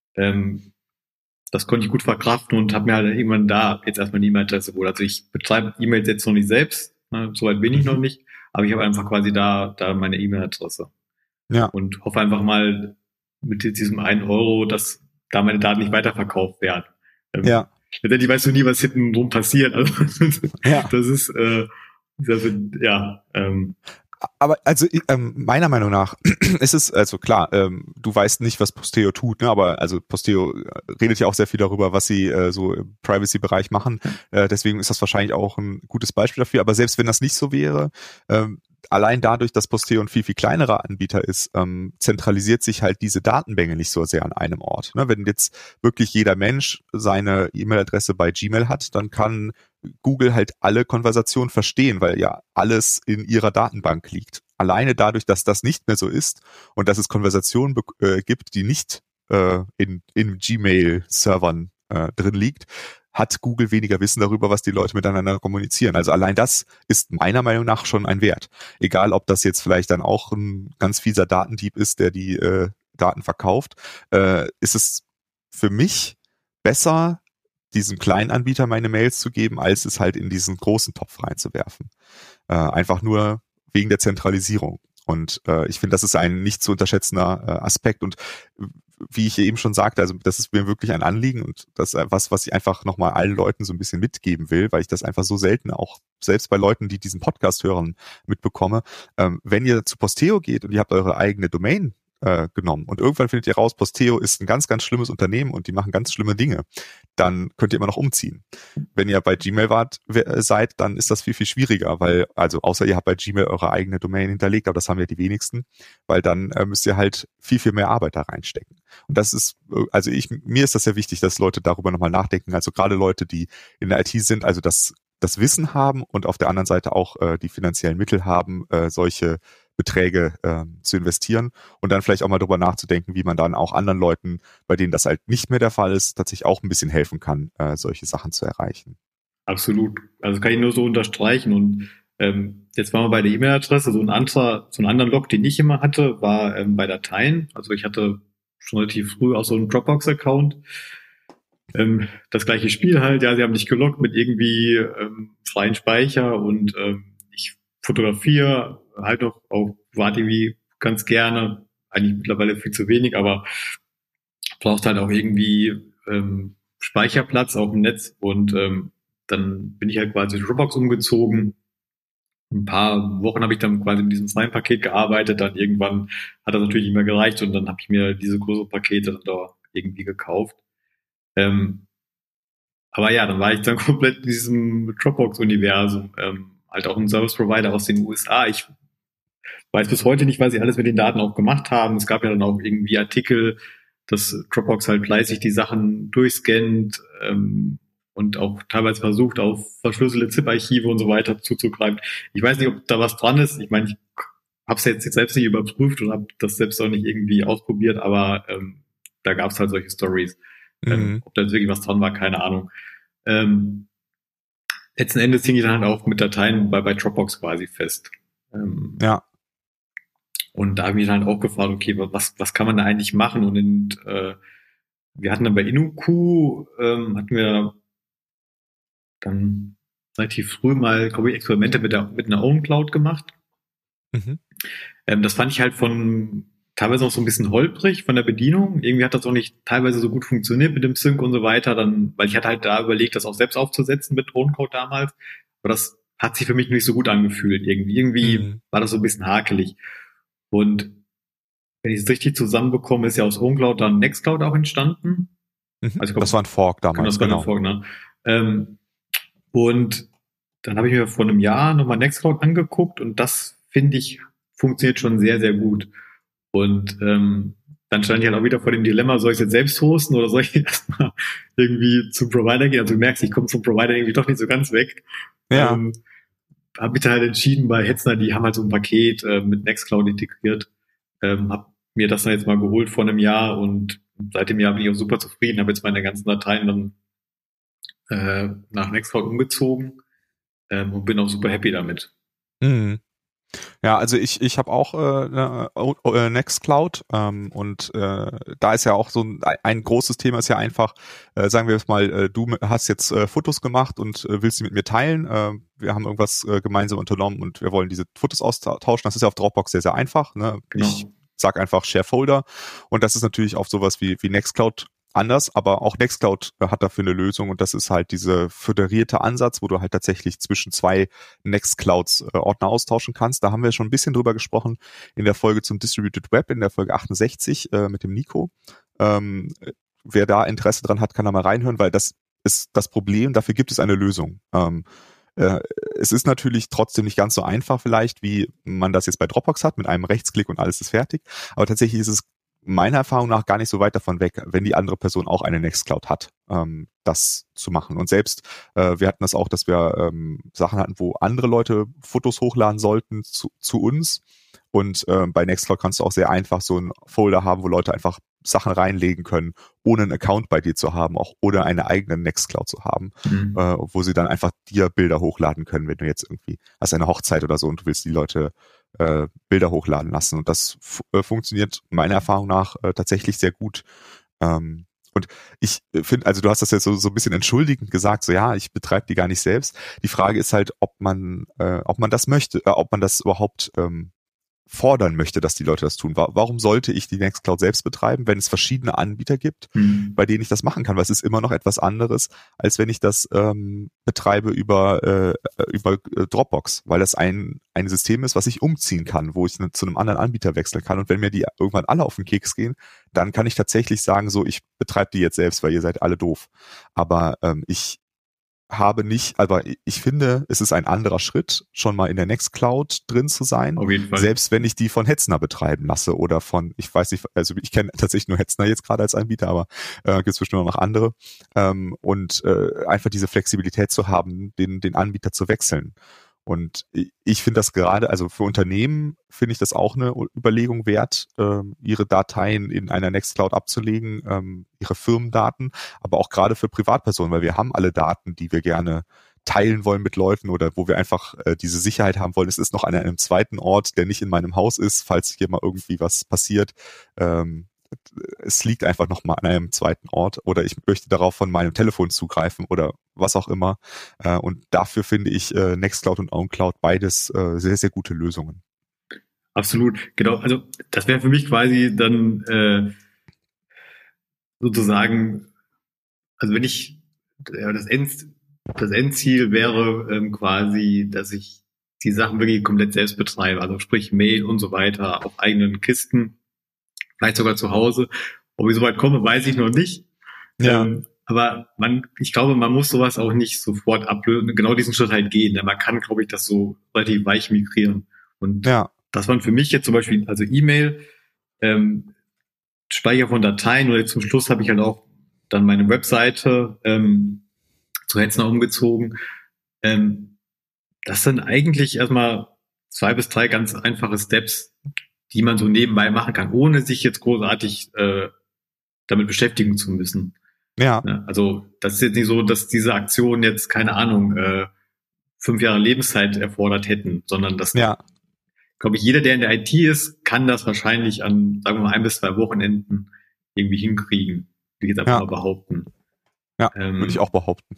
[SPEAKER 2] Ähm, das konnte ich gut verkraften und habe mir halt irgendwann da jetzt erstmal eine E-Mail-Adresse geholt. Also ich betreibe E-Mails jetzt noch nicht selbst, ne, soweit bin ich noch nicht, aber ich habe einfach quasi da da meine E-Mail-Adresse.
[SPEAKER 1] Ja.
[SPEAKER 2] Und hoffe einfach mal mit diesem einen Euro, dass da meine Daten nicht weiterverkauft werden. Ähm,
[SPEAKER 1] Ja.
[SPEAKER 2] Letztendlich weißt du nie, was hinten drum passiert. Also
[SPEAKER 1] Ja.
[SPEAKER 2] das ist, äh, das ist ja, ähm,
[SPEAKER 1] Aber also ähm, meiner Meinung nach ist es, also klar, ähm, du weißt nicht, was Posteo tut, ne? Aber also Posteo redet ja auch sehr viel darüber, was sie äh, so im Privacy-Bereich machen. Äh, deswegen ist das wahrscheinlich auch ein gutes Beispiel dafür. Aber selbst wenn das nicht so wäre, ähm, allein dadurch, dass Posteo ein viel, viel kleinerer Anbieter ist, ähm, zentralisiert sich halt diese Datenmenge nicht so sehr an einem Ort. Ne? Wenn jetzt wirklich jeder Mensch seine E-Mail-Adresse bei Gmail hat, dann kann Google halt alle Konversationen verstehen, weil ja alles in ihrer Datenbank liegt. Alleine dadurch, dass das nicht mehr so ist und dass es Konversationen äh, gibt, die nicht äh, in, in Gmail-Servern äh, drin liegt, hat Google weniger Wissen darüber, was die Leute miteinander kommunizieren. Also allein das ist meiner Meinung nach schon ein Wert. Egal, ob das jetzt vielleicht dann auch ein ganz fieser Datendieb ist, der die äh, Daten verkauft, äh, ist es für mich besser, diesem kleinen Anbieter meine Mails zu geben, als es halt in diesen großen Topf reinzuwerfen. Äh, einfach nur wegen der Zentralisierung. Und äh, ich finde, das ist ein nicht zu unterschätzender äh, Aspekt. Und wie ich eben schon sagte, also das ist mir wirklich ein Anliegen und das ist was, was ich einfach nochmal allen Leuten so ein bisschen mitgeben will, weil ich das einfach so selten auch selbst bei Leuten, die diesen Podcast hören, mitbekomme. Ähm, wenn ihr zu Posteo geht und ihr habt eure eigene Domain äh, genommen und irgendwann findet ihr raus, Posteo ist ein ganz, ganz schlimmes Unternehmen und die machen ganz schlimme Dinge, dann könnt ihr immer noch umziehen. Wenn ihr bei Gmail wart, seid, dann ist das viel, viel schwieriger, weil, also außer ihr habt bei Gmail eure eigene Domain hinterlegt, aber das haben ja die wenigsten, weil dann äh, müsst ihr halt viel, viel mehr Arbeit da reinstecken. Und das ist, also ich, mir ist das sehr wichtig, dass Leute darüber nochmal nachdenken, also gerade Leute, die in der I T sind, also das, das Wissen haben und auf der anderen Seite auch äh, die finanziellen Mittel haben, äh, solche Beträge äh, zu investieren und dann vielleicht auch mal drüber nachzudenken, wie man dann auch anderen Leuten, bei denen das halt nicht mehr der Fall ist, tatsächlich auch ein bisschen helfen kann, äh, solche Sachen zu erreichen.
[SPEAKER 2] Absolut. Also kann ich nur so unterstreichen. Und ähm, jetzt waren wir bei der E-Mail-Adresse. So ein anderer, so einen anderen Log, den ich immer hatte, war ähm, bei Dateien. Also ich hatte schon relativ früh auch so einen Dropbox-Account. Ähm, das gleiche Spiel halt. Ja, sie haben dich geloggt mit irgendwie ähm, freien Speicher und ähm, ich fotografiere halt noch auch privat irgendwie ganz gerne. Eigentlich mittlerweile viel zu wenig, aber braucht halt auch irgendwie ähm, Speicherplatz auf dem Netz und ähm, dann bin ich halt quasi in Dropbox umgezogen. Ein paar Wochen habe ich dann quasi mit diesem freien Paket gearbeitet, dann irgendwann hat das natürlich nicht mehr gereicht und dann habe ich mir diese großen Pakete dann da irgendwie gekauft. Ähm, aber ja, dann war ich dann komplett in diesem Dropbox-Universum, ähm, halt auch ein Service-Provider aus den U S A. Ich weiß bis heute nicht, was sie alles mit den Daten auch gemacht haben. Es gab ja dann auch irgendwie Artikel, dass Dropbox halt fleißig die Sachen durchscannt, ähm, und auch teilweise versucht, auf verschlüsselte ZIP-Archive und so weiter zuzugreifen. Ich weiß nicht, ob da was dran ist. Ich meine, ich habe es jetzt selbst nicht überprüft und habe das selbst auch nicht irgendwie ausprobiert, aber ähm, da gab es halt solche Stories. Mhm. Ähm, ob da jetzt wirklich was dran war, keine Ahnung. Ähm, letzten Endes hing ich dann halt auch mit Dateien bei, bei Dropbox quasi fest. Ähm,
[SPEAKER 1] ja.
[SPEAKER 2] Und da habe ich mich dann halt auch gefragt, okay, was, was kann man da eigentlich machen? Und in, äh, wir hatten dann bei InnoQ, ähm, hatten wir dann relativ früh mal, glaube ich, Experimente mit, der, mit einer Own Cloud gemacht. Mhm. Ähm, das fand ich halt von teilweise auch so ein bisschen holprig von der Bedienung. Irgendwie hat das auch nicht teilweise so gut funktioniert mit dem Sync und so weiter. Dann, weil ich hatte halt da überlegt, das auch selbst aufzusetzen mit Own Code damals. Aber das hat sich für mich nicht so gut angefühlt. Irgendwie, irgendwie mhm. war das so ein bisschen hakelig. Und wenn ich es richtig zusammenbekomme, ist ja aus OwnCloud dann Nextcloud auch entstanden.
[SPEAKER 1] Mhm. Also glaub, das war ein Fork damals,
[SPEAKER 2] genau. Das war genau. ein Fork, ne? ähm, und dann habe ich mir vor einem Jahr nochmal Nextcloud angeguckt und das, finde ich, funktioniert schon sehr, sehr gut. Und ähm, dann stand ich halt auch wieder vor dem Dilemma, soll ich es jetzt selbst hosten oder soll ich erstmal irgendwie zum Provider gehen? Also du merkst, ich komme zum Provider irgendwie doch nicht so ganz weg.
[SPEAKER 1] Ja.
[SPEAKER 2] Ähm, habe mich da halt entschieden bei Hetzner, die haben halt so ein Paket äh, mit Nextcloud integriert. Ähm, habe mir das dann jetzt mal geholt vor einem Jahr und seit dem Jahr bin ich auch super zufrieden, habe jetzt meine ganzen Dateien dann äh, nach Nextcloud umgezogen ähm, und bin auch super happy damit.
[SPEAKER 1] Mhm. Ja, also ich ich habe auch äh, äh, Nextcloud ähm, und äh, da ist ja auch so ein, ein großes Thema ist ja einfach, äh, sagen wir jetzt mal, äh, du hast jetzt äh, Fotos gemacht und äh, willst sie mit mir teilen. Äh, wir haben irgendwas äh, gemeinsam unternommen und wir wollen diese Fotos austauschen. Das ist ja auf Dropbox sehr, sehr einfach. Ne?
[SPEAKER 2] Genau.
[SPEAKER 1] Ich sag einfach Share Folder und das ist natürlich auf sowas wie, wie Nextcloud anders, aber auch Nextcloud hat dafür eine Lösung und das ist halt dieser föderierte Ansatz, wo du halt tatsächlich zwischen zwei Nextclouds äh, Ordner austauschen kannst. Da haben wir schon ein bisschen drüber gesprochen in der Folge zum Distributed Web, in der Folge achtundsechzig äh, mit dem Nico. Ähm, wer da Interesse dran hat, kann da mal reinhören, weil das ist das Problem, dafür gibt es eine Lösung. Ähm, äh, es ist natürlich trotzdem nicht ganz so einfach vielleicht, wie man das jetzt bei Dropbox hat, mit einem Rechtsklick und alles ist fertig, aber tatsächlich ist es meiner Erfahrung nach gar nicht so weit davon weg, wenn die andere Person auch eine Nextcloud hat, ähm, das zu machen. Und selbst, äh, wir hatten das auch, dass wir ähm, Sachen hatten, wo andere Leute Fotos hochladen sollten zu, zu uns. Und äh, bei Nextcloud kannst du auch sehr einfach so einen Folder haben, wo Leute einfach Sachen reinlegen können, ohne einen Account bei dir zu haben, auch oder eine eigene Nextcloud zu haben, mhm. äh, wo sie dann einfach dir Bilder hochladen können, wenn du jetzt irgendwie hast eine Hochzeit oder so und du willst die Leute äh, Bilder hochladen lassen. Und das f- äh, funktioniert meiner Erfahrung nach äh, tatsächlich sehr gut. Ähm, und ich finde, also du hast das jetzt so, so ein bisschen entschuldigend gesagt, so ja, ich betreibe die gar nicht selbst. Die Frage ist halt, ob man, äh, ob man das möchte, äh, ob man das überhaupt ähm, fordern möchte, dass die Leute das tun. Warum sollte ich die Nextcloud selbst betreiben, wenn es verschiedene Anbieter gibt, mhm. bei denen ich das machen kann? Weil es ist immer noch etwas anderes, als wenn ich das ähm, betreibe über äh, über Dropbox, weil das ein ein System ist, was ich umziehen kann, wo ich ne, zu einem anderen Anbieter wechseln kann. Und wenn mir die irgendwann alle auf den Keks gehen, dann kann ich tatsächlich sagen, so ich betreibe die jetzt selbst, weil ihr seid alle doof. Aber ähm, ich habe nicht, aber ich finde, es ist ein anderer Schritt, schon mal in der Nextcloud drin zu sein.
[SPEAKER 2] Auf jeden Fall.
[SPEAKER 1] Selbst wenn ich die von Hetzner betreiben lasse oder von, ich weiß nicht, also ich kenne tatsächlich nur Hetzner jetzt gerade als Anbieter, aber äh, gibt es bestimmt noch andere. Ähm, und äh, einfach diese Flexibilität zu haben, den, den Anbieter zu wechseln. Und ich finde das gerade, also für Unternehmen finde ich das auch eine Überlegung wert, ähm, ihre Dateien in einer Nextcloud abzulegen, ähm, ihre Firmendaten, aber auch gerade für Privatpersonen, weil wir haben alle Daten, die wir gerne teilen wollen mit Leuten oder wo wir einfach äh, diese Sicherheit haben wollen. Es ist noch an einem zweiten Ort, der nicht in meinem Haus ist, falls hier mal irgendwie was passiert. Ähm, es liegt einfach noch mal an einem zweiten Ort oder ich möchte darauf von meinem Telefon zugreifen oder was auch immer. Und dafür finde ich Nextcloud und OwnCloud beides sehr, sehr gute Lösungen.
[SPEAKER 2] Absolut, genau. Also das wäre für mich quasi dann äh, sozusagen, also wenn ich, ja, das, End, das Endziel wäre ähm, quasi, dass ich die Sachen wirklich komplett selbst betreibe, also sprich Mail und so weiter auf eigenen Kisten, vielleicht sogar zu Hause. Ob ich so weit komme, weiß ich noch nicht.
[SPEAKER 1] Ja.
[SPEAKER 2] Ähm, aber man, ich glaube, man muss sowas auch nicht sofort ablösen, genau diesen Schritt halt gehen. Denn man kann, glaube ich, das so relativ weich migrieren. Und
[SPEAKER 1] ja.
[SPEAKER 2] das waren für mich jetzt zum Beispiel, also E-Mail, ähm, Speicher von Dateien oder zum Schluss habe ich halt auch dann meine Webseite ähm, zu Hetzner umgezogen. Ähm, das sind eigentlich erstmal zwei bis drei ganz einfache Steps, die man so nebenbei machen kann, ohne sich jetzt großartig äh, damit beschäftigen zu müssen.
[SPEAKER 1] Ja.
[SPEAKER 2] Ja, also das ist jetzt nicht so, dass diese Aktionen jetzt, keine Ahnung, äh, fünf Jahre Lebenszeit erfordert hätten, sondern das,
[SPEAKER 1] ja.
[SPEAKER 2] glaube ich, jeder, der in der I T ist, kann das wahrscheinlich an, sagen wir mal, ein bis zwei Wochenenden irgendwie hinkriegen, will ich jetzt einfach
[SPEAKER 1] Ja.
[SPEAKER 2] mal behaupten.
[SPEAKER 1] Ja,
[SPEAKER 2] ähm,
[SPEAKER 1] würde ich auch behaupten.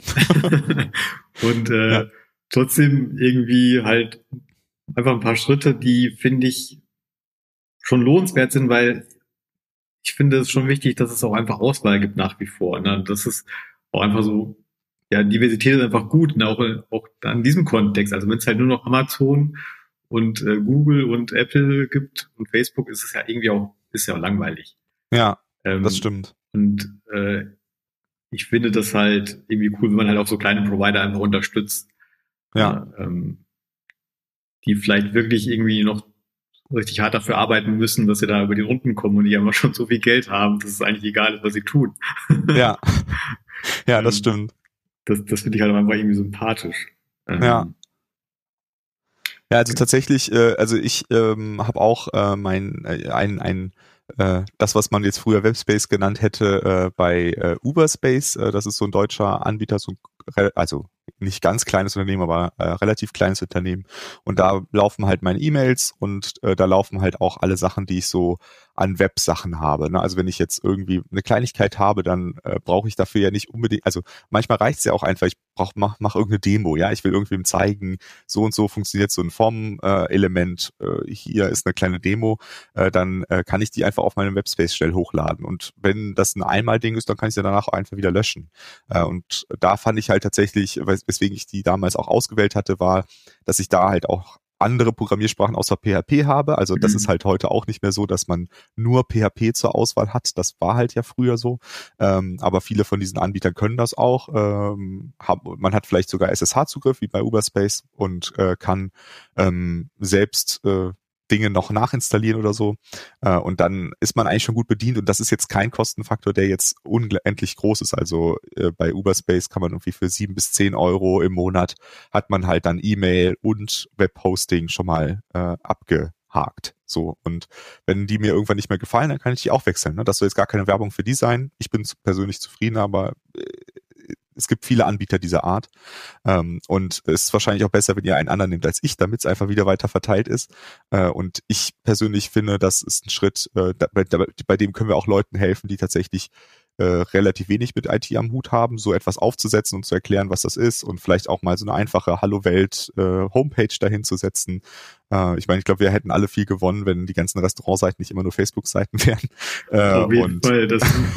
[SPEAKER 2] Und äh,
[SPEAKER 1] Ja.
[SPEAKER 2] trotzdem irgendwie halt einfach ein paar Schritte, die, finde ich, schon lohnenswert sind, weil ich finde es schon wichtig, dass es auch einfach Auswahl gibt nach wie vor. Ne? Das ist auch einfach so, ja, Diversität ist einfach gut, ne? auch, auch in diesem Kontext. Also wenn es halt nur noch Amazon und äh, Google und Apple gibt und Facebook, ist es ja irgendwie auch, ist ja auch langweilig.
[SPEAKER 1] Ja,
[SPEAKER 2] ähm,
[SPEAKER 1] das stimmt.
[SPEAKER 2] Und äh, ich finde das halt irgendwie cool, wenn man halt auch so kleine Provider einfach unterstützt.
[SPEAKER 1] Ja.
[SPEAKER 2] Äh, ähm, die vielleicht wirklich irgendwie noch richtig hart dafür arbeiten müssen, dass sie da über die Runden kommen und die aber schon so viel Geld haben, dass es eigentlich egal ist, was sie tun.
[SPEAKER 1] Ja, ja, das
[SPEAKER 2] ähm,
[SPEAKER 1] stimmt.
[SPEAKER 2] Das, das finde ich halt einfach irgendwie sympathisch. Ähm,
[SPEAKER 1] ja. Ja, also tatsächlich, äh, also ich ähm, habe auch äh, mein äh, ein ein äh, das, was man jetzt früher Webspace genannt hätte, äh, bei äh, Uberspace. Äh, das ist so ein deutscher Anbieter, so also nicht ganz kleines Unternehmen, aber äh, relativ kleines Unternehmen. Und da laufen halt meine E-Mails und äh, da laufen halt auch alle Sachen, die ich so an Websachen habe. Ne? Also wenn ich jetzt irgendwie eine Kleinigkeit habe, dann äh, brauche ich dafür ja nicht unbedingt, also manchmal reicht es ja auch einfach, ich brauche mach, mach irgendeine Demo, ja, ich will irgendwem zeigen, so und so funktioniert so ein Form-Element, äh, hier ist eine kleine Demo, äh, dann äh, kann ich die einfach auf meinem Webspace schnell hochladen. Und wenn das ein Einmal-Ding ist, dann kann ich sie danach einfach wieder löschen. Äh, und da fand ich halt tatsächlich, weswegen ich die damals auch ausgewählt hatte, war, dass ich da halt auch andere Programmiersprachen außer P H P habe. Also das
[SPEAKER 2] Mhm.
[SPEAKER 1] ist halt heute auch nicht mehr so, dass man nur P H P zur Auswahl hat. Das war halt ja früher so. Ähm, aber viele von diesen Anbietern können das auch. Ähm, hab, man hat vielleicht sogar S S H-Zugriff, wie bei Uberspace, und äh, kann ähm, selbst äh, Dinge noch nachinstallieren oder so. Äh, und dann ist man eigentlich schon gut bedient. Und das ist jetzt kein Kostenfaktor, der jetzt unendlich groß ist. Also äh, bei Uberspace kann man irgendwie für sieben bis zehn Euro im Monat hat man halt dann E-Mail und Webhosting schon mal äh, abgehakt. So. Und wenn die mir irgendwann nicht mehr gefallen, dann kann ich die auch wechseln. Ne? Das soll jetzt gar keine Werbung für die sein. Ich bin persönlich zufrieden, aber äh, es gibt viele Anbieter dieser Art. Ähm, und es ist wahrscheinlich auch besser, wenn ihr einen anderen nehmt als ich, damit es einfach wieder weiter verteilt ist. Äh, und ich persönlich finde, das ist ein Schritt, äh, da, bei, bei dem können wir auch Leuten helfen, die tatsächlich äh, relativ wenig mit I T am Hut haben, so etwas aufzusetzen und zu erklären, was das ist und vielleicht auch mal so eine einfache Hallo Welt äh, Homepage dahin zu setzen. Äh, ich meine, ich glaube, wir hätten alle viel gewonnen, wenn die ganzen Restaurantseiten nicht immer nur Facebook-Seiten wären. Äh,
[SPEAKER 2] Auf jeden
[SPEAKER 1] und
[SPEAKER 2] Fall. Das,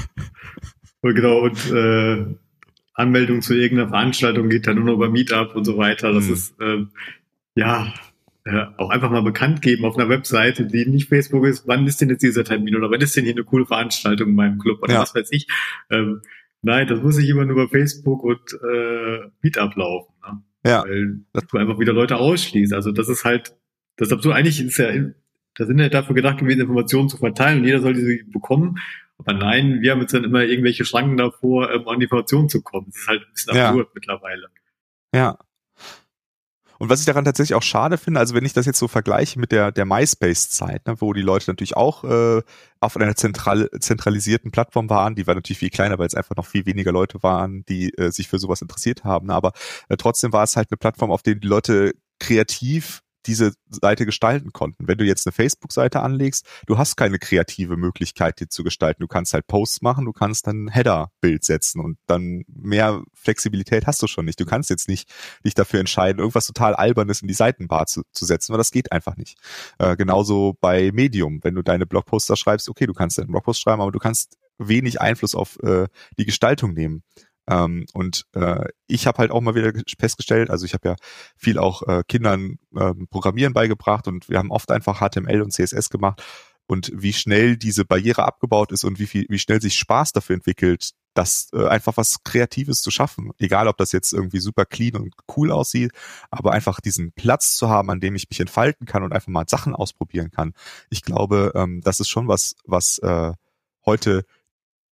[SPEAKER 2] genau, und äh, Anmeldung zu irgendeiner Veranstaltung geht dann nur noch über Meetup und so weiter. Das
[SPEAKER 1] hm.
[SPEAKER 2] ist, äh, ja, äh, auch einfach mal bekannt geben auf einer Webseite, die nicht Facebook ist, wann ist denn jetzt dieser Termin oder wann ist denn hier eine coole Veranstaltung in meinem Club oder
[SPEAKER 1] Ja.
[SPEAKER 2] was weiß ich. Ähm, nein, das muss nicht immer nur über Facebook und äh, Meetup laufen. Ne?
[SPEAKER 1] Ja.
[SPEAKER 2] Weil du einfach wieder Leute ausschließt. Also das ist halt, das ist so, eigentlich ist ja, das sind ja dafür gedacht gewesen, Informationen zu verteilen und jeder soll diese bekommen. Aber nein, wir haben jetzt dann immer irgendwelche Schranken davor, um an die Informationen zu kommen. Das ist halt ein bisschen
[SPEAKER 1] Ja.
[SPEAKER 2] absurd mittlerweile.
[SPEAKER 1] Ja. Und was ich daran tatsächlich auch schade finde, also wenn ich das jetzt so vergleiche mit der der MySpace-Zeit, ne, wo die Leute natürlich auch äh, auf einer zentral, zentralisierten Plattform waren, die war natürlich viel kleiner, weil es einfach noch viel weniger Leute waren, die äh, sich für sowas interessiert haben. Aber äh, trotzdem war es halt eine Plattform, auf der die Leute kreativ diese Seite gestalten konnten. Wenn du jetzt eine Facebook-Seite anlegst, du hast keine kreative Möglichkeit, die zu gestalten. Du kannst halt Posts machen, du kannst dann ein Header-Bild setzen und dann mehr Flexibilität hast du schon nicht. Du kannst jetzt nicht dich dafür entscheiden, irgendwas total Albernes in die Seitenbar zu, zu setzen, weil das geht einfach nicht. Äh, genauso bei Medium, wenn du deine Blogposter schreibst, okay, du kannst deinen Blogpost schreiben, aber du kannst wenig Einfluss auf äh, die Gestaltung nehmen. Ähm, und äh, ich habe halt auch mal wieder festgestellt, also ich habe ja viel auch äh, Kindern ähm, Programmieren beigebracht und wir haben oft einfach H T M L und C S S gemacht und wie schnell diese Barriere abgebaut ist und wie viel, wie schnell sich Spaß dafür entwickelt, das äh, einfach was Kreatives zu schaffen. Egal, ob das jetzt irgendwie super clean und cool aussieht, aber einfach diesen Platz zu haben, an dem ich mich entfalten kann und einfach mal Sachen ausprobieren kann. Ich glaube, ähm, das ist schon was, was äh, heute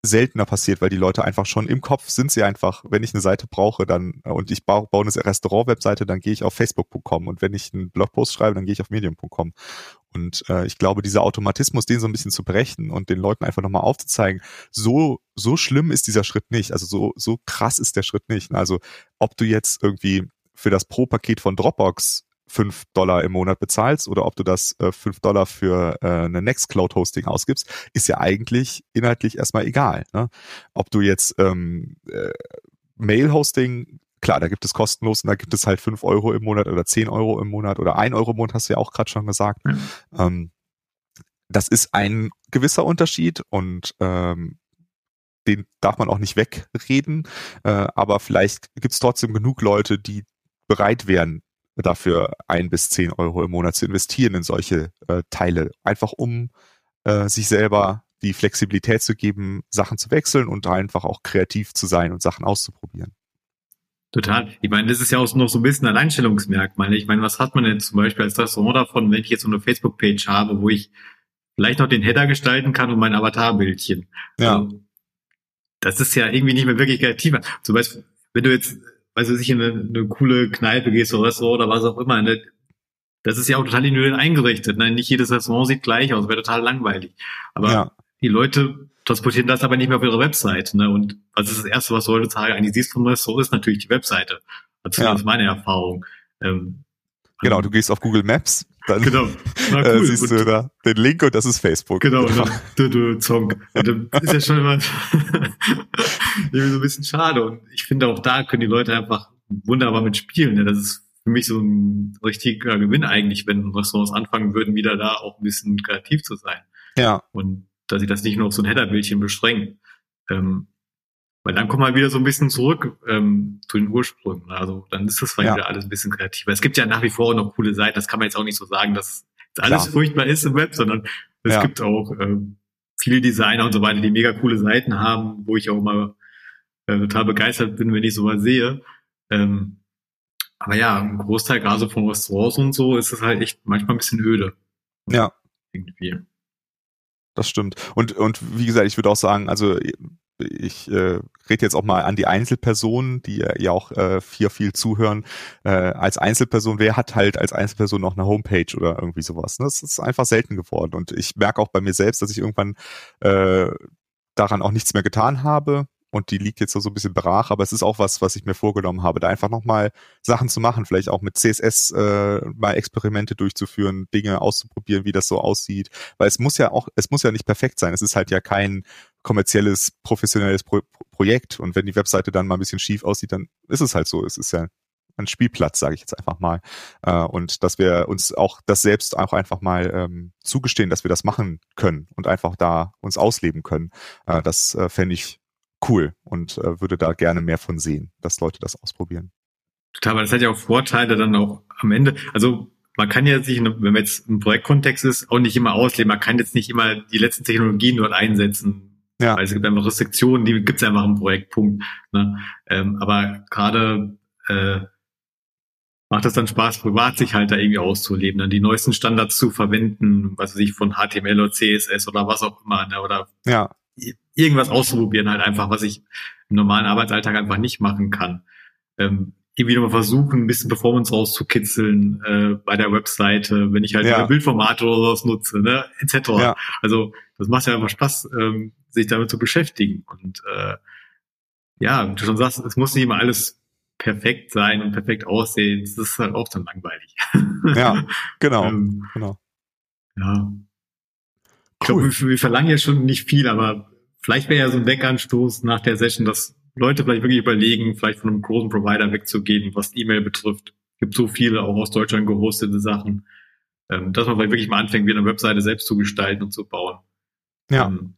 [SPEAKER 1] seltener passiert, weil die Leute einfach schon im Kopf sind sie einfach, wenn ich eine Seite brauche, dann und ich baue, baue eine Restaurant-Webseite, dann gehe ich auf Facebook Punkt com und wenn ich einen Blogpost schreibe, dann gehe ich auf Medium Punkt com. Und äh, ich glaube, dieser Automatismus, den so ein bisschen zu brechen und den Leuten einfach nochmal aufzuzeigen, so so schlimm ist dieser Schritt nicht, also so so krass ist der Schritt nicht. Also ob du jetzt irgendwie für das Pro-Paket von Dropbox fünf Dollar im Monat bezahlst oder ob du das äh, fünf Dollar für äh, eine Nextcloud-Hosting ausgibst, ist ja eigentlich inhaltlich erstmal egal. Ne? Ob du jetzt ähm, äh, Mail-Hosting, klar, da gibt es kostenlos und da gibt es halt fünf Euro im Monat oder zehn Euro im Monat oder ein Euro im Monat, hast du ja auch gerade schon gesagt. Mhm. Ähm, das ist ein gewisser Unterschied und ähm, den darf man auch nicht wegreden, äh, aber vielleicht gibt es trotzdem genug Leute, die bereit wären, dafür ein bis zehn Euro im Monat zu investieren in solche äh, Teile, einfach um äh, sich selber die Flexibilität zu geben, Sachen zu wechseln und einfach auch kreativ zu sein und Sachen auszuprobieren.
[SPEAKER 2] Total. Ich meine, das ist ja auch noch so ein bisschen ein Alleinstellungsmerkmal. Ich meine, was hat man denn zum Beispiel als Restaurant davon, wenn ich jetzt so eine Facebook-Page habe, wo ich vielleicht noch den Header gestalten kann und mein Avatarbildchen.
[SPEAKER 1] Ja.
[SPEAKER 2] Also, das ist ja irgendwie nicht mehr wirklich kreativer. Zum Beispiel, wenn du jetzt weißt du, sich in eine, eine coole Kneipe gehst oder Restaurant oder was auch immer, ne? Das ist ja auch total individuell eingerichtet. Ne? Nicht jedes Restaurant sieht gleich aus, wäre total langweilig. Aber ja. Die Leute transportieren das aber nicht mehr auf ihre Website. Ne? Und was ist das Erste, was du heutzutage eigentlich siehst vom Restaurant, ist natürlich die Webseite. Das ist ja. meine Erfahrung. Ähm,
[SPEAKER 1] genau, du gehst auf Google Maps, dann
[SPEAKER 2] genau. Na, cool.
[SPEAKER 1] äh, siehst du da den Link und das ist Facebook.
[SPEAKER 2] Genau, genau. Du, du, Zonk. Das ist ja schon immer irgendwie so ein bisschen schade. Und ich finde, auch da können die Leute einfach wunderbar mitspielen. Ne? Das ist für mich so ein richtiger Gewinn eigentlich, wenn Restaurants anfangen würden, wieder da auch ein bisschen kreativ zu sein.
[SPEAKER 1] Ja.
[SPEAKER 2] Und dass sie das nicht nur auf so ein Header-Bildchen beschränken. Ähm, weil dann kommt man wieder so ein bisschen zurück ähm, zu den Ursprüngen. Also dann ist das ja. wieder alles ein bisschen kreativer. Es gibt ja nach wie vor auch noch coole Seiten. Das kann man jetzt auch nicht so sagen, dass alles Klar. furchtbar ist im Web, sondern es ja. gibt auch ähm, viele Designer und so weiter, die mega coole Seiten haben, wo ich auch mal äh, total begeistert bin, wenn ich sowas sehe. Ähm, aber ja, ein Großteil gerade so von Restaurants und so ist es halt echt manchmal ein bisschen öde.
[SPEAKER 1] Ja.
[SPEAKER 2] Irgendwie.
[SPEAKER 1] Das stimmt. Und und wie gesagt, ich würde auch sagen, also ich äh, rede jetzt auch mal an die Einzelpersonen, die ja auch äh, viel, viel zuhören. Äh, als Einzelperson, wer hat halt als Einzelperson noch eine Homepage oder irgendwie sowas? Ne? Das ist einfach selten geworden. Und ich merke auch bei mir selbst, dass ich irgendwann äh, daran auch nichts mehr getan habe. Und die liegt jetzt so ein bisschen brach, aber es ist auch was, was ich mir vorgenommen habe, da einfach nochmal Sachen zu machen, vielleicht auch mit C S S äh, mal Experimente durchzuführen, Dinge auszuprobieren, wie das so aussieht. Weil es muss ja auch, es muss ja nicht perfekt sein. Es ist halt ja kein kommerzielles, professionelles Pro- Projekt. Und wenn die Webseite dann mal ein bisschen schief aussieht, dann ist es halt so. Es ist ja ein Spielplatz, sage ich jetzt einfach mal. Äh, und dass wir uns auch das selbst auch einfach mal ähm, zugestehen, dass wir das machen können und einfach da uns ausleben können. Äh, das äh, fände ich cool und äh, würde da gerne mehr von sehen, dass Leute das ausprobieren.
[SPEAKER 2] Total, aber das hat ja auch Vorteile dann auch am Ende. Also man kann ja sich, wenn man jetzt im Projektkontext ist, auch nicht immer ausleben. Man kann jetzt nicht immer die letzten Technologien dort einsetzen. Ja. Weil es gibt einfach Restriktionen, die gibt es einfach im Projektpunkt. Ne? Ähm, aber gerade äh, macht es dann Spaß, privat sich halt da irgendwie auszuleben, dann die neuesten Standards zu verwenden, was weiß ich, von H T M L oder C S S oder was auch immer. Ne? Oder
[SPEAKER 1] ja.
[SPEAKER 2] irgendwas auszuprobieren halt einfach, was ich im normalen Arbeitsalltag einfach nicht machen kann. Ähm, irgendwie nochmal versuchen, ein bisschen Performance rauszukitzeln äh, bei der Webseite, wenn ich halt ja. Bildformate oder sowas nutze, ne, et cetera. Ja. Also das macht ja einfach Spaß, ähm, sich damit zu beschäftigen. Und äh, ja, wie du schon sagst, es muss nicht immer alles perfekt sein und perfekt aussehen. Das ist halt auch dann langweilig.
[SPEAKER 1] Ja, genau.
[SPEAKER 2] ähm,
[SPEAKER 1] genau.
[SPEAKER 2] Ja. Ich cool. glaube, wir, wir verlangen ja schon nicht viel, aber vielleicht wäre ja so ein Denkanstoß nach der Session, dass Leute vielleicht wirklich überlegen, vielleicht von einem großen Provider wegzugehen, was E-Mail betrifft. Es gibt so viele auch aus Deutschland gehostete Sachen, ähm, dass man vielleicht wirklich mal anfängt, wieder eine Webseite selbst zu gestalten und zu bauen.
[SPEAKER 1] Ja.
[SPEAKER 2] Ähm,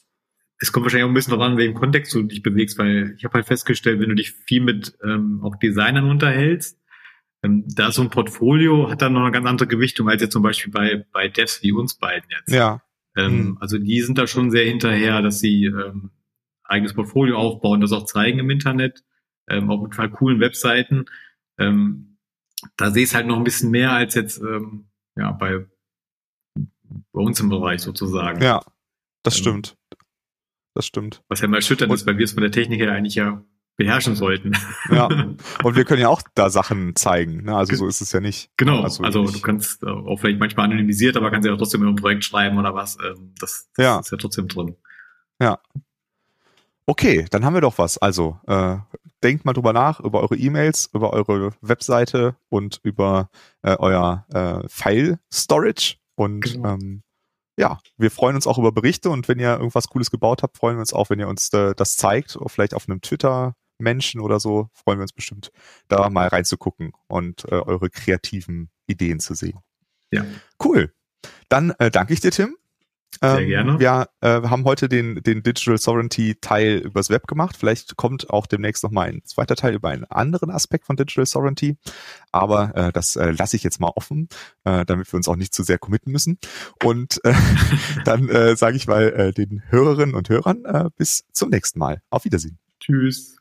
[SPEAKER 2] es kommt wahrscheinlich auch ein bisschen darauf an, in welchem Kontext du dich bewegst, weil ich habe halt festgestellt, wenn du dich viel mit ähm, auch Designern unterhältst, ähm, da ist so ein Portfolio, hat dann noch eine ganz andere Gewichtung als jetzt zum Beispiel bei bei Devs wie uns beiden jetzt.
[SPEAKER 1] Ja.
[SPEAKER 2] Ähm, mhm. Also die sind da schon sehr hinterher, dass sie ähm, eigenes Portfolio aufbauen, das auch zeigen im Internet, ähm, auch mit total coolen Webseiten. Ähm, da sehe ich es halt noch ein bisschen mehr als jetzt ähm, ja bei, bei uns im Bereich sozusagen.
[SPEAKER 1] Ja, das
[SPEAKER 2] ähm,
[SPEAKER 1] stimmt. das stimmt.
[SPEAKER 2] Was ja mal erschütternd ist, weil wir es von der Technik her eigentlich ja beherrschen sollten.
[SPEAKER 1] Ja, und wir können ja auch da Sachen zeigen, ne? Also so ist es ja nicht.
[SPEAKER 2] Genau,
[SPEAKER 1] also,
[SPEAKER 2] also
[SPEAKER 1] ich,
[SPEAKER 2] du kannst auch vielleicht manchmal anonymisiert, aber kannst ja trotzdem ein Projekt schreiben oder was. Das, das
[SPEAKER 1] ja.
[SPEAKER 2] ist ja trotzdem drin.
[SPEAKER 1] Ja. Okay, dann haben wir doch was. Also äh, denkt mal drüber nach, über eure E-Mails, über eure Webseite und über äh, euer äh, File-Storage. Und genau. ähm, ja, wir freuen uns auch über Berichte und wenn ihr irgendwas Cooles gebaut habt, freuen wir uns auch, wenn ihr uns äh, das zeigt, oder vielleicht auf einem Twitter-Menschen oder so, freuen wir uns bestimmt, da mal reinzugucken und äh, eure kreativen Ideen zu sehen.
[SPEAKER 2] Ja.
[SPEAKER 1] Cool. Dann äh, danke ich dir, Tim.
[SPEAKER 2] Sehr gerne.
[SPEAKER 1] Wir äh, haben heute den, den Digital Sovereignty Teil übers Web gemacht. Vielleicht kommt auch demnächst nochmal ein zweiter Teil über einen anderen Aspekt von Digital Sovereignty. Aber äh, das äh, lasse ich jetzt mal offen, äh, damit wir uns auch nicht zu sehr committen müssen. Und äh, dann äh, sage ich mal äh, den Hörerinnen und Hörern äh, bis zum nächsten Mal. Auf Wiedersehen.
[SPEAKER 2] Tschüss.